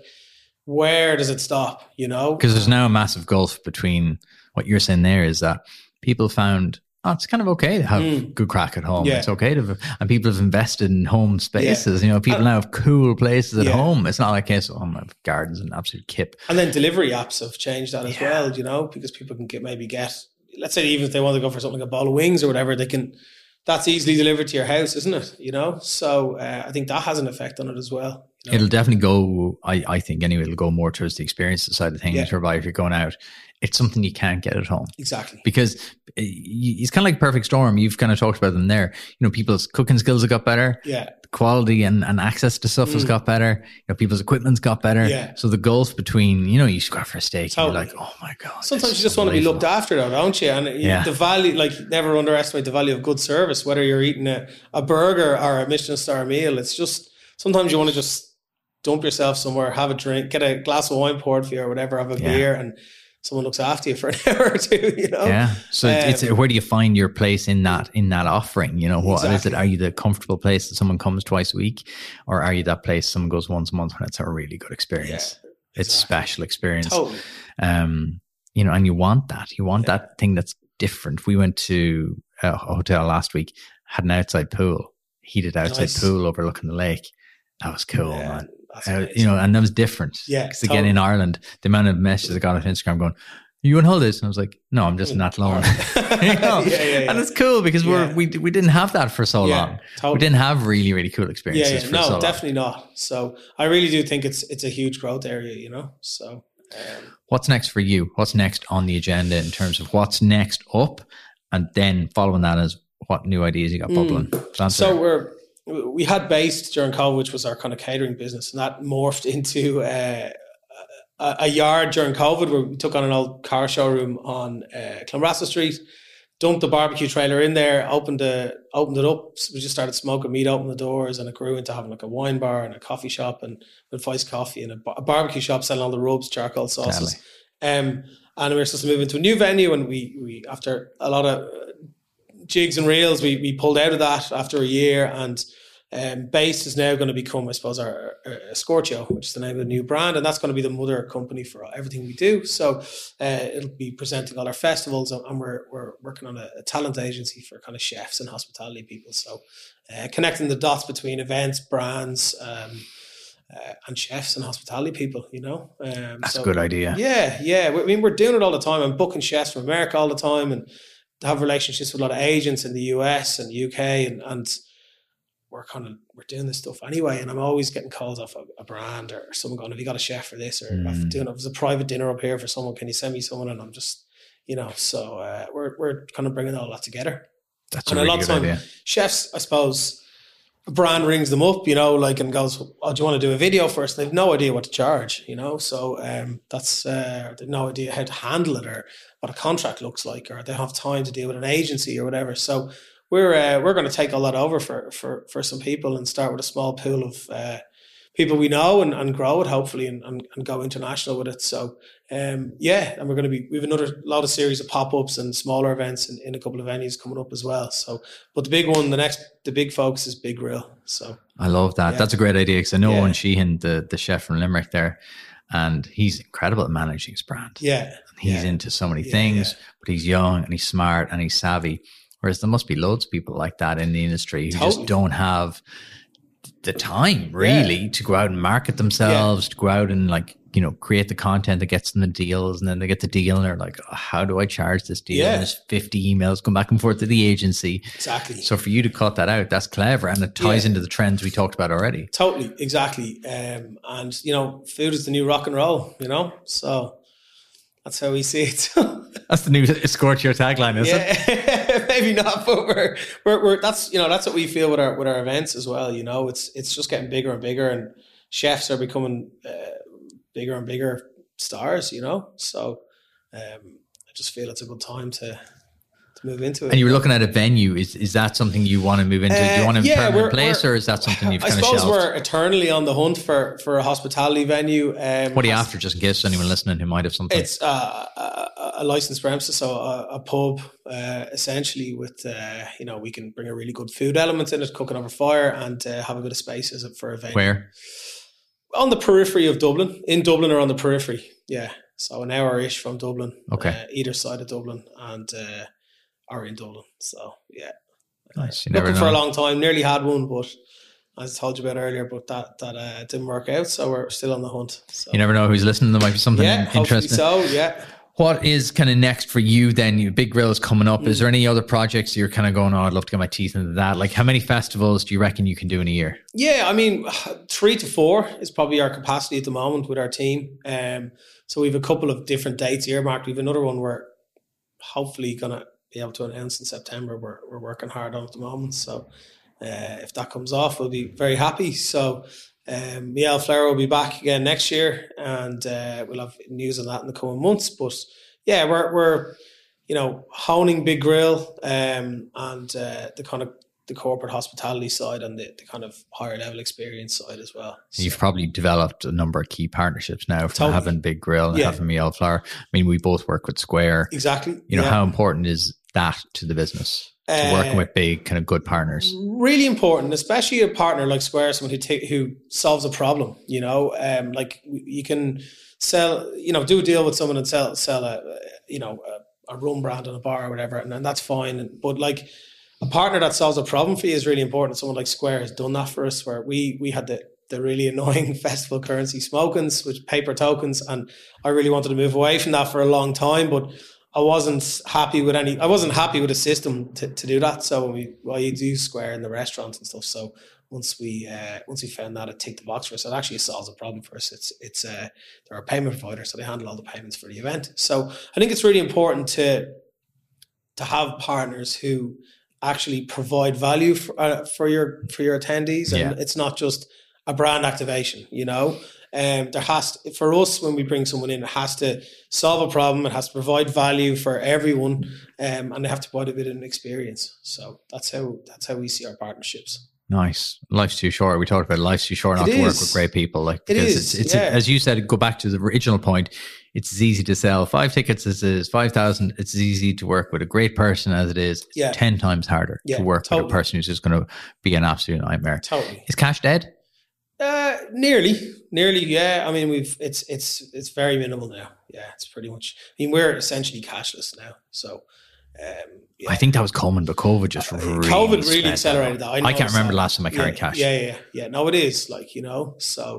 where does it stop? Because there's now a massive gulf between what you're saying there is that people found, it's kind of okay to have good crack at home. Yeah. It's okay and people have invested in home spaces. People now have cool places at home. It's not like a case of, I have gardens and absolute kip. And then delivery apps have changed that as well, because people can get, let's say, even if they want to go for something like a bowl of wings or whatever, that's easily delivered to your house, isn't it? So I think that has an effect on it as well. It'll definitely go, I think anyway, it'll go more towards the experience side of things, whereby if you're going out, it's something you can't get at home. Exactly. Because it's kind of like a perfect storm. You've kind of talked about them there. People's cooking skills have got better. Yeah. The quality and access to stuff has got better. People's equipment's got better. Yeah. So the gulf between, you just go out for a steak and you're like, oh my God. Sometimes you just want to be looked after though, don't you? And the value, never underestimate the value of good service, whether you're eating a burger or a Michelin star meal. It's just, sometimes you want to just dump yourself somewhere, have a drink, get a glass of wine poured for you or whatever, have a beer, and someone looks after you for an hour or two, Yeah. So it's where do you find your place in that offering? What is it? Are you the comfortable place that someone comes twice a week, or are you that place someone goes once a month when it's a really good experience? Yeah, it's a special experience. Totally. And you want that. You want that thing that's different. We went to a hotel last week, had an outside pool, heated outside pool overlooking the lake. That was cool, man. And that was different. Yeah. Because again, in Ireland, the amount of messages I got on Instagram going, "Are you on holidays?" And I was like, "No, I'm just in Athlone." And it's cool because we didn't have that for so long. Totally. We didn't have really, really cool experiences. For so long. Definitely not. So I really do think it's a huge growth area. So what's next for you? What's next on the agenda in terms of what's next up, and then following that is what new ideas you got bubbling? So we had Based during COVID, which was our kind of catering business, and that morphed into a yard during COVID where we took on an old car showroom on Clonbrassil Street, dumped the barbecue trailer in there, opened it up. So we just started smoking meat, opened the doors, and it grew into having like a wine bar and a coffee shop and with iced coffee and a barbecue shop selling all the rubs, charcoal sauces. And we were supposed to move into a new venue, and we after a lot of jigs and reels, we pulled out of that after a year, and Based is now going to become, I suppose, our Scorchio, which is the name of the new brand, and that's going to be the mother company for everything we do. So it'll be presenting all our festivals, and we're working on a talent agency for kind of chefs and hospitality people. So connecting the dots between events, brands, and chefs and hospitality people, you know. That's a good idea. Yeah. I mean, we're doing it all the time. I'm booking chefs from America all the time, and have relationships with a lot of agents in the US and UK, and we're doing this stuff anyway. And I'm always getting calls off a brand or someone going, have you got a chef for this? Or it was a private dinner up here for someone. Can you send me someone? And I'm just, you know, so we're kind of bringing all that together. That's a really good idea. Chefs, I suppose, a brand rings them up, you know, like, and goes, oh, do you want to do a video first? They've no idea what to charge, you know, so they've no idea how to handle it or what a contract looks like, or they have time to deal with an agency or whatever. So we're going to take all that over for some people and start with a small pool of people we know and grow it hopefully and go international with it. So and we have another lot of series of pop-ups and smaller events in a couple of venues coming up as well. So, but the big one, the big focus is Big Grill. So I love that. Yeah. That's a great idea, because I know Owen Sheehan, the chef from Limerick there, and he's incredible at managing his brand. Yeah. And he's into so many things, but he's young and he's smart and he's savvy. Whereas there must be loads of people like that in the industry who just don't have the time really to go out and market themselves, to go out and, like, you know, create the content that gets them the deals, and then they get the deal and they're like, oh, how do I charge this deal? And there's 50 emails come back and forth to the agency. Exactly. So for you to cut that out, that's clever, and it ties into the trends we talked about already. Totally, exactly. And you know, food is the new rock and roll, you know, so that's how we see it. That's the new Escort Your tagline, isn't it? Maybe not, but we're that's what we feel with our events as well. You know, it's just getting bigger and bigger, and chefs are becoming bigger and bigger stars. You know, so I just feel it's a good time to move into it. And you were looking at a venue. Is that something you want to move into? Do you want a permanent place, or is that something you've kind of shelved? I suppose we're eternally on the hunt for a hospitality venue. What are you after, just in case anyone listening who might have something? It's a licensed premises, so a pub, essentially, with you know, we can bring a really good food element in it, cooking over fire, and have a bit of space as for a venue. Where? On the periphery of Dublin, in Dublin or on the periphery, yeah. So an hour-ish from Dublin, either side of Dublin, and are in Dublin. So yeah, nice. Looking for a long time. Nearly had one, but as I told you about earlier, but that didn't work out. So we're still on the hunt. So. You never know who's listening. There might be something interesting. So yeah. What is kind of next for you then? Big Grill is coming up. Is there any other projects you're kind of going, oh, I'd love to get my teeth into that? Like, how many festivals do you reckon you can do in a year? Yeah, I mean, 3 to 4 is probably our capacity at the moment with our team. So we have a couple of different dates earmarked. We have another one we're hopefully going to be able to announce in September. We're working hard on at the moment. So if that comes off, we'll be very happy. So Miel Flower will be back again next year, and we'll have news on that in the coming months. But yeah, we're you know, honing Big Grill and the kind of the corporate hospitality side and the kind of higher level experience side as well. So. You've probably developed a number of key partnerships now from having Big Grill and having Miel Flower. I mean, we both work with Square. Exactly. You know, how important is that to the business? To working with big, kind of good partners. Really important, especially a partner like Square, someone who solves a problem. You know, like you can sell, you know, do a deal with someone and sell a rum brand in a bar or whatever, and that's fine. But like a partner that solves a problem for you is really important. Someone like Square has done that for us, where we had the really annoying festival currency smokings with paper tokens, and I really wanted to move away from that for a long time, but I wasn't happy with a system to do that. So you do Square in the restaurants and stuff. So once we found that, it ticked the box for us. It actually solves a problem for us. They're a payment provider, so they handle all the payments for the event. So I think it's really important to have partners who actually provide value for your attendees, and it's not just a brand activation, you know. For us, when we bring someone in, it has to solve a problem, it has to provide value for everyone, and they have to provide a bit of an experience. So that's how we see our partnerships. Nice. Life's too short. We talked about life's too short not to work with great people. Like, because it's as you said, go back to the original point. It's as easy to sell 5 tickets as it is 5,000. It's as easy to work with a great person as it is. It's 10 times harder to work with a person who's just going to be an absolute nightmare. Totally. Is cash dead? Nearly. Yeah. I mean, it's very minimal now. Yeah, it's pretty much. I mean, we're essentially cashless now. So, I think that was coming, but COVID just really accelerated that. I can't remember the last time I carried cash. Yeah. No, it is, like, you know. So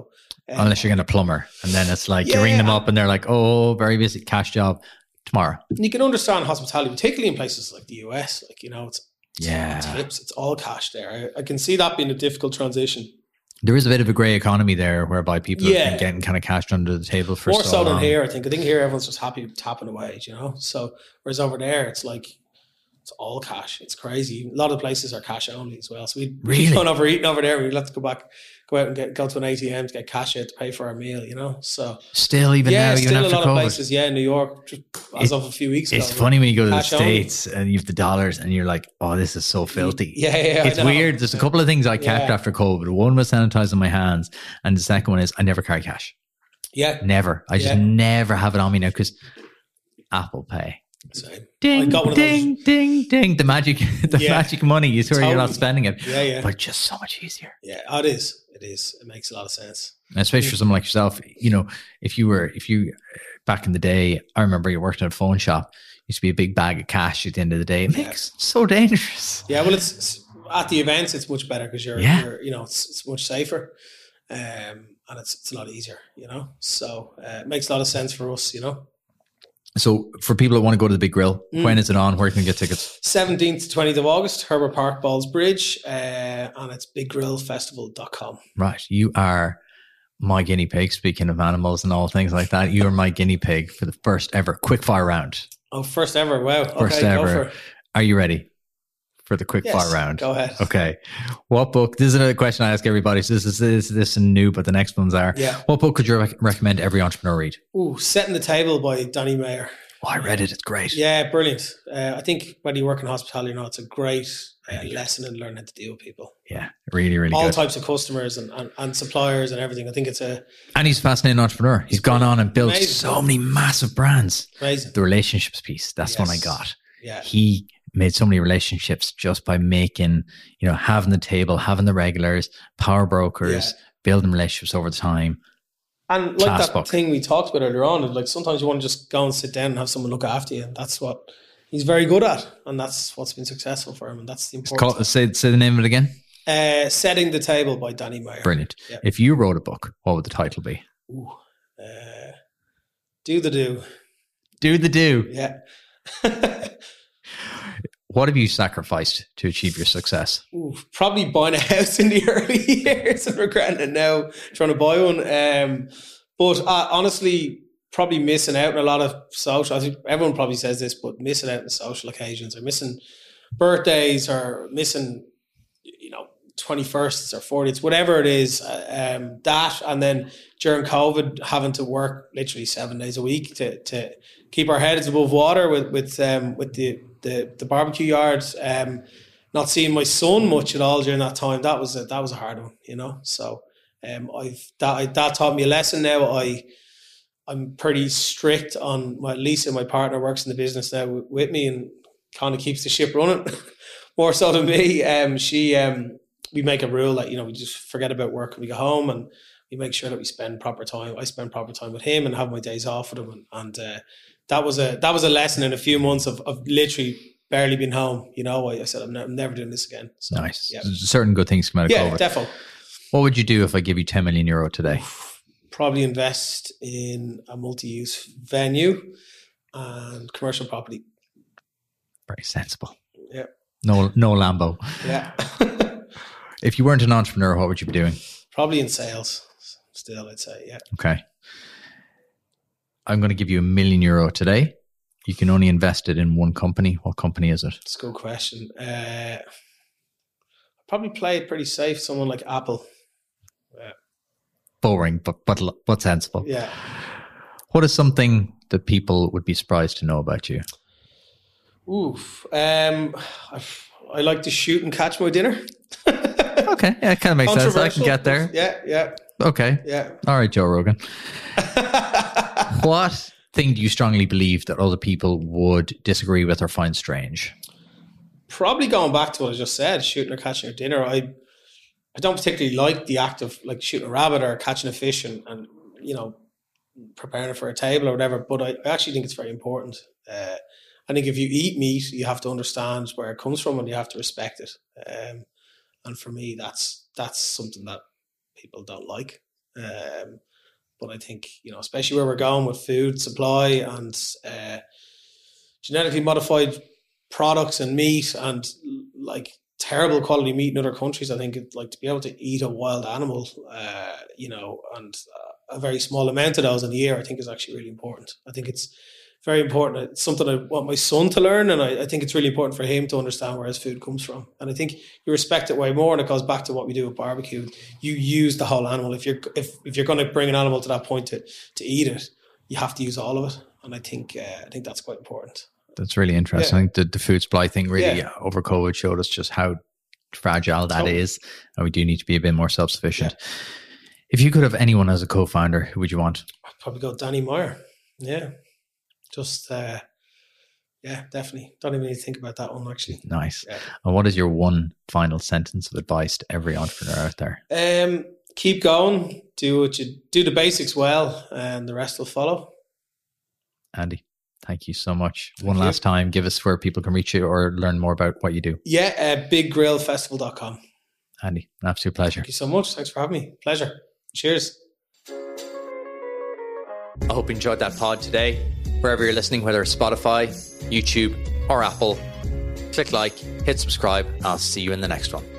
Unless you're getting a plumber, and then it's like you ring them up and they're like, "Oh, very busy, cash job tomorrow." And you can understand hospitality, particularly in places like the US. Like, you know, it's Yeah. tips, it's all cash there. I can see that being a difficult transition. There is a bit of a grey economy there, whereby people have Yeah. been getting kind of cashed under the table for More so so than long. here, I think. I think here everyone's just happy tapping away, you know. So whereas over there, it's like it's all cash. It's crazy. A lot of places are cash only as well. So we'd Really? gone over eating over there. We'd have to go out and go to an ATM to get cash out to pay for our meal, you know. So Still, even now, even still a after lot COVID, of places. Yeah, in New York, just as of a few weeks ago. it's funny when you go to the Cash only. States and you have the dollars, and you're like, "Oh, this is so filthy." Yeah, It's I know. weird. There's a couple of things I kept Yeah. after COVID. One was sanitizing my hands, and the second one is I never carry cash. Yeah, Never. I just Yeah. never have it on me now because Apple Pay. same. I Ding, got one of those. ding, ding, ding. The magic, Yeah. magic money. You swear you're not Totally. spending it, Yeah. but just so much easier. Yeah, it is. It is. It makes a lot of sense. And especially for someone like yourself, you know, if you back in the day, I remember you worked at a phone shop. Used to be a big bag of cash at the end of the day. It makes it so dangerous. Yeah, well, it's at the events. It's much better because you're, you know, it's much safer, and it's a lot easier, you know. So it makes a lot of sense for us, you know. So for people that want to go to the Big Grill, when is it on? Where can we get tickets? 17th to 20th of August, Herbert Park, Ballsbridge, and it's biggrillfestival.com. Right. You are my guinea pig, speaking of animals and all things like that. You are my guinea pig for the first ever quickfire round. Oh, first ever! Wow. First okay, ever. Go for it. Are you ready for the quickfire Yes, round? Go ahead. Okay. What book? This is another question I ask everybody. So this is new, but the next ones are. Yeah. What book could you recommend every entrepreneur read? Ooh, Setting the Table by Danny Mayer. Oh, I read it. It's great. Yeah, brilliant. I think whether you work in hospitality or not, it's a great lesson in learning how to deal with people. Yeah, really, really All good. types of customers and suppliers and everything. I think it's And he's a fascinating entrepreneur. He's gone on and built amazing. so many massive brands. amazing. The relationships piece, that's one I Yes. got. Yeah. He made so many relationships just by making, you know, having the table, having the regulars, power brokers, building relationships over time. And like Class that book. thing we talked about earlier on, like sometimes you want to just go and sit down and have someone look after you. And that's what he's very good at. And that's what's been successful for him. And that's the important Say the name of it again. Setting the Table by Danny Mayer. Brilliant. Yeah. If you wrote a book, what would the title be? Ooh. Do the do. Do the do. Yeah. What have you sacrificed to achieve your success? Ooh, probably buying a house in the early years and regretting it now, trying to buy one. But honestly, probably missing out on a lot of social. I think everyone probably says this, but missing out on social occasions or missing birthdays or missing, you know, 21st or 40th, whatever it is, that. And then during COVID, having to work literally 7 days a week to keep our heads above water with the barbecue yards. Not seeing my son much at all during that time. That was a hard one, you know. So that taught me a lesson. Now I'm pretty strict on Lisa, my partner, works in the business now with me and kind of keeps the ship running more so than me. We make a rule that, you know, we just forget about work when we go home and we make sure that we spend proper time. I spend proper time with him and have my days off with him. And that was a lesson in a few months of literally barely being home. You know, I said, I'm never doing this again. So, Nice. Yeah, Certain good things come out of yeah, COVID. defo. What would you do if I give you 10 million euro today? Probably invest in a multi-use venue and commercial property. Very sensible. Yeah. No Lambo. Yeah. If you weren't an entrepreneur, what would you be doing? Probably in sales still, I'd say. Yeah. Okay. I'm going to give you €1 million today. You can only invest it in one company. What company is it? It's a good question. I'd probably play it pretty safe. Someone like Apple. Boring, but sensible. Yeah. What is something that people would be surprised to know about you? Oof. I like to shoot and catch my dinner. Okay. Yeah, it kind of makes sense. I can get there. Yeah. Okay. Yeah. All right, Joe Rogan. What thing do you strongly believe that other people would disagree with or find strange? Probably going back to what I just said, shooting or catching your dinner. I don't particularly like the act of like shooting a rabbit or catching a fish and you know, preparing it for a table or whatever. But I actually think it's very important. I think if you eat meat, you have to understand where it comes from and you have to respect it. And for me, that's something that people don't like. But I think, especially where we're going with food supply and genetically modified products and meat and like terrible quality meat in other countries, I think to be able to eat a wild animal, and a very small amount of those in a year, I think is actually really important. I think it's very important. It's something I want my son to learn, and I think it's really important for him to understand where his food comes from. And I think you respect it way more, and it goes back to what we do with barbecue. You use the whole animal. If you're going to bring an animal to that point to eat it, you have to use all of it. And I think that's quite important. That's really interesting. I think the food supply thing really over COVID showed us just how fragile that is, and we do need to be a bit more self-sufficient. Yeah. If you could have anyone as a co-founder, who would you want? I'd probably go Danny Meyer. Yeah. Just, definitely. Don't even need to think about that one, actually. Nice. Yeah. And what is your one final sentence of advice to every entrepreneur out there? Keep going. Do the basics well, and the rest will follow. Andy, thank you so much. One last time, give us where people can reach you or learn more about what you do. Yeah, biggrillfestival.com. Andy, an absolute pleasure. Thank you so much. Thanks for having me. Pleasure. Cheers. I hope you enjoyed that pod today. Wherever you're listening, whether it's Spotify, YouTube, or Apple, click like, hit subscribe, and I'll see you in the next one.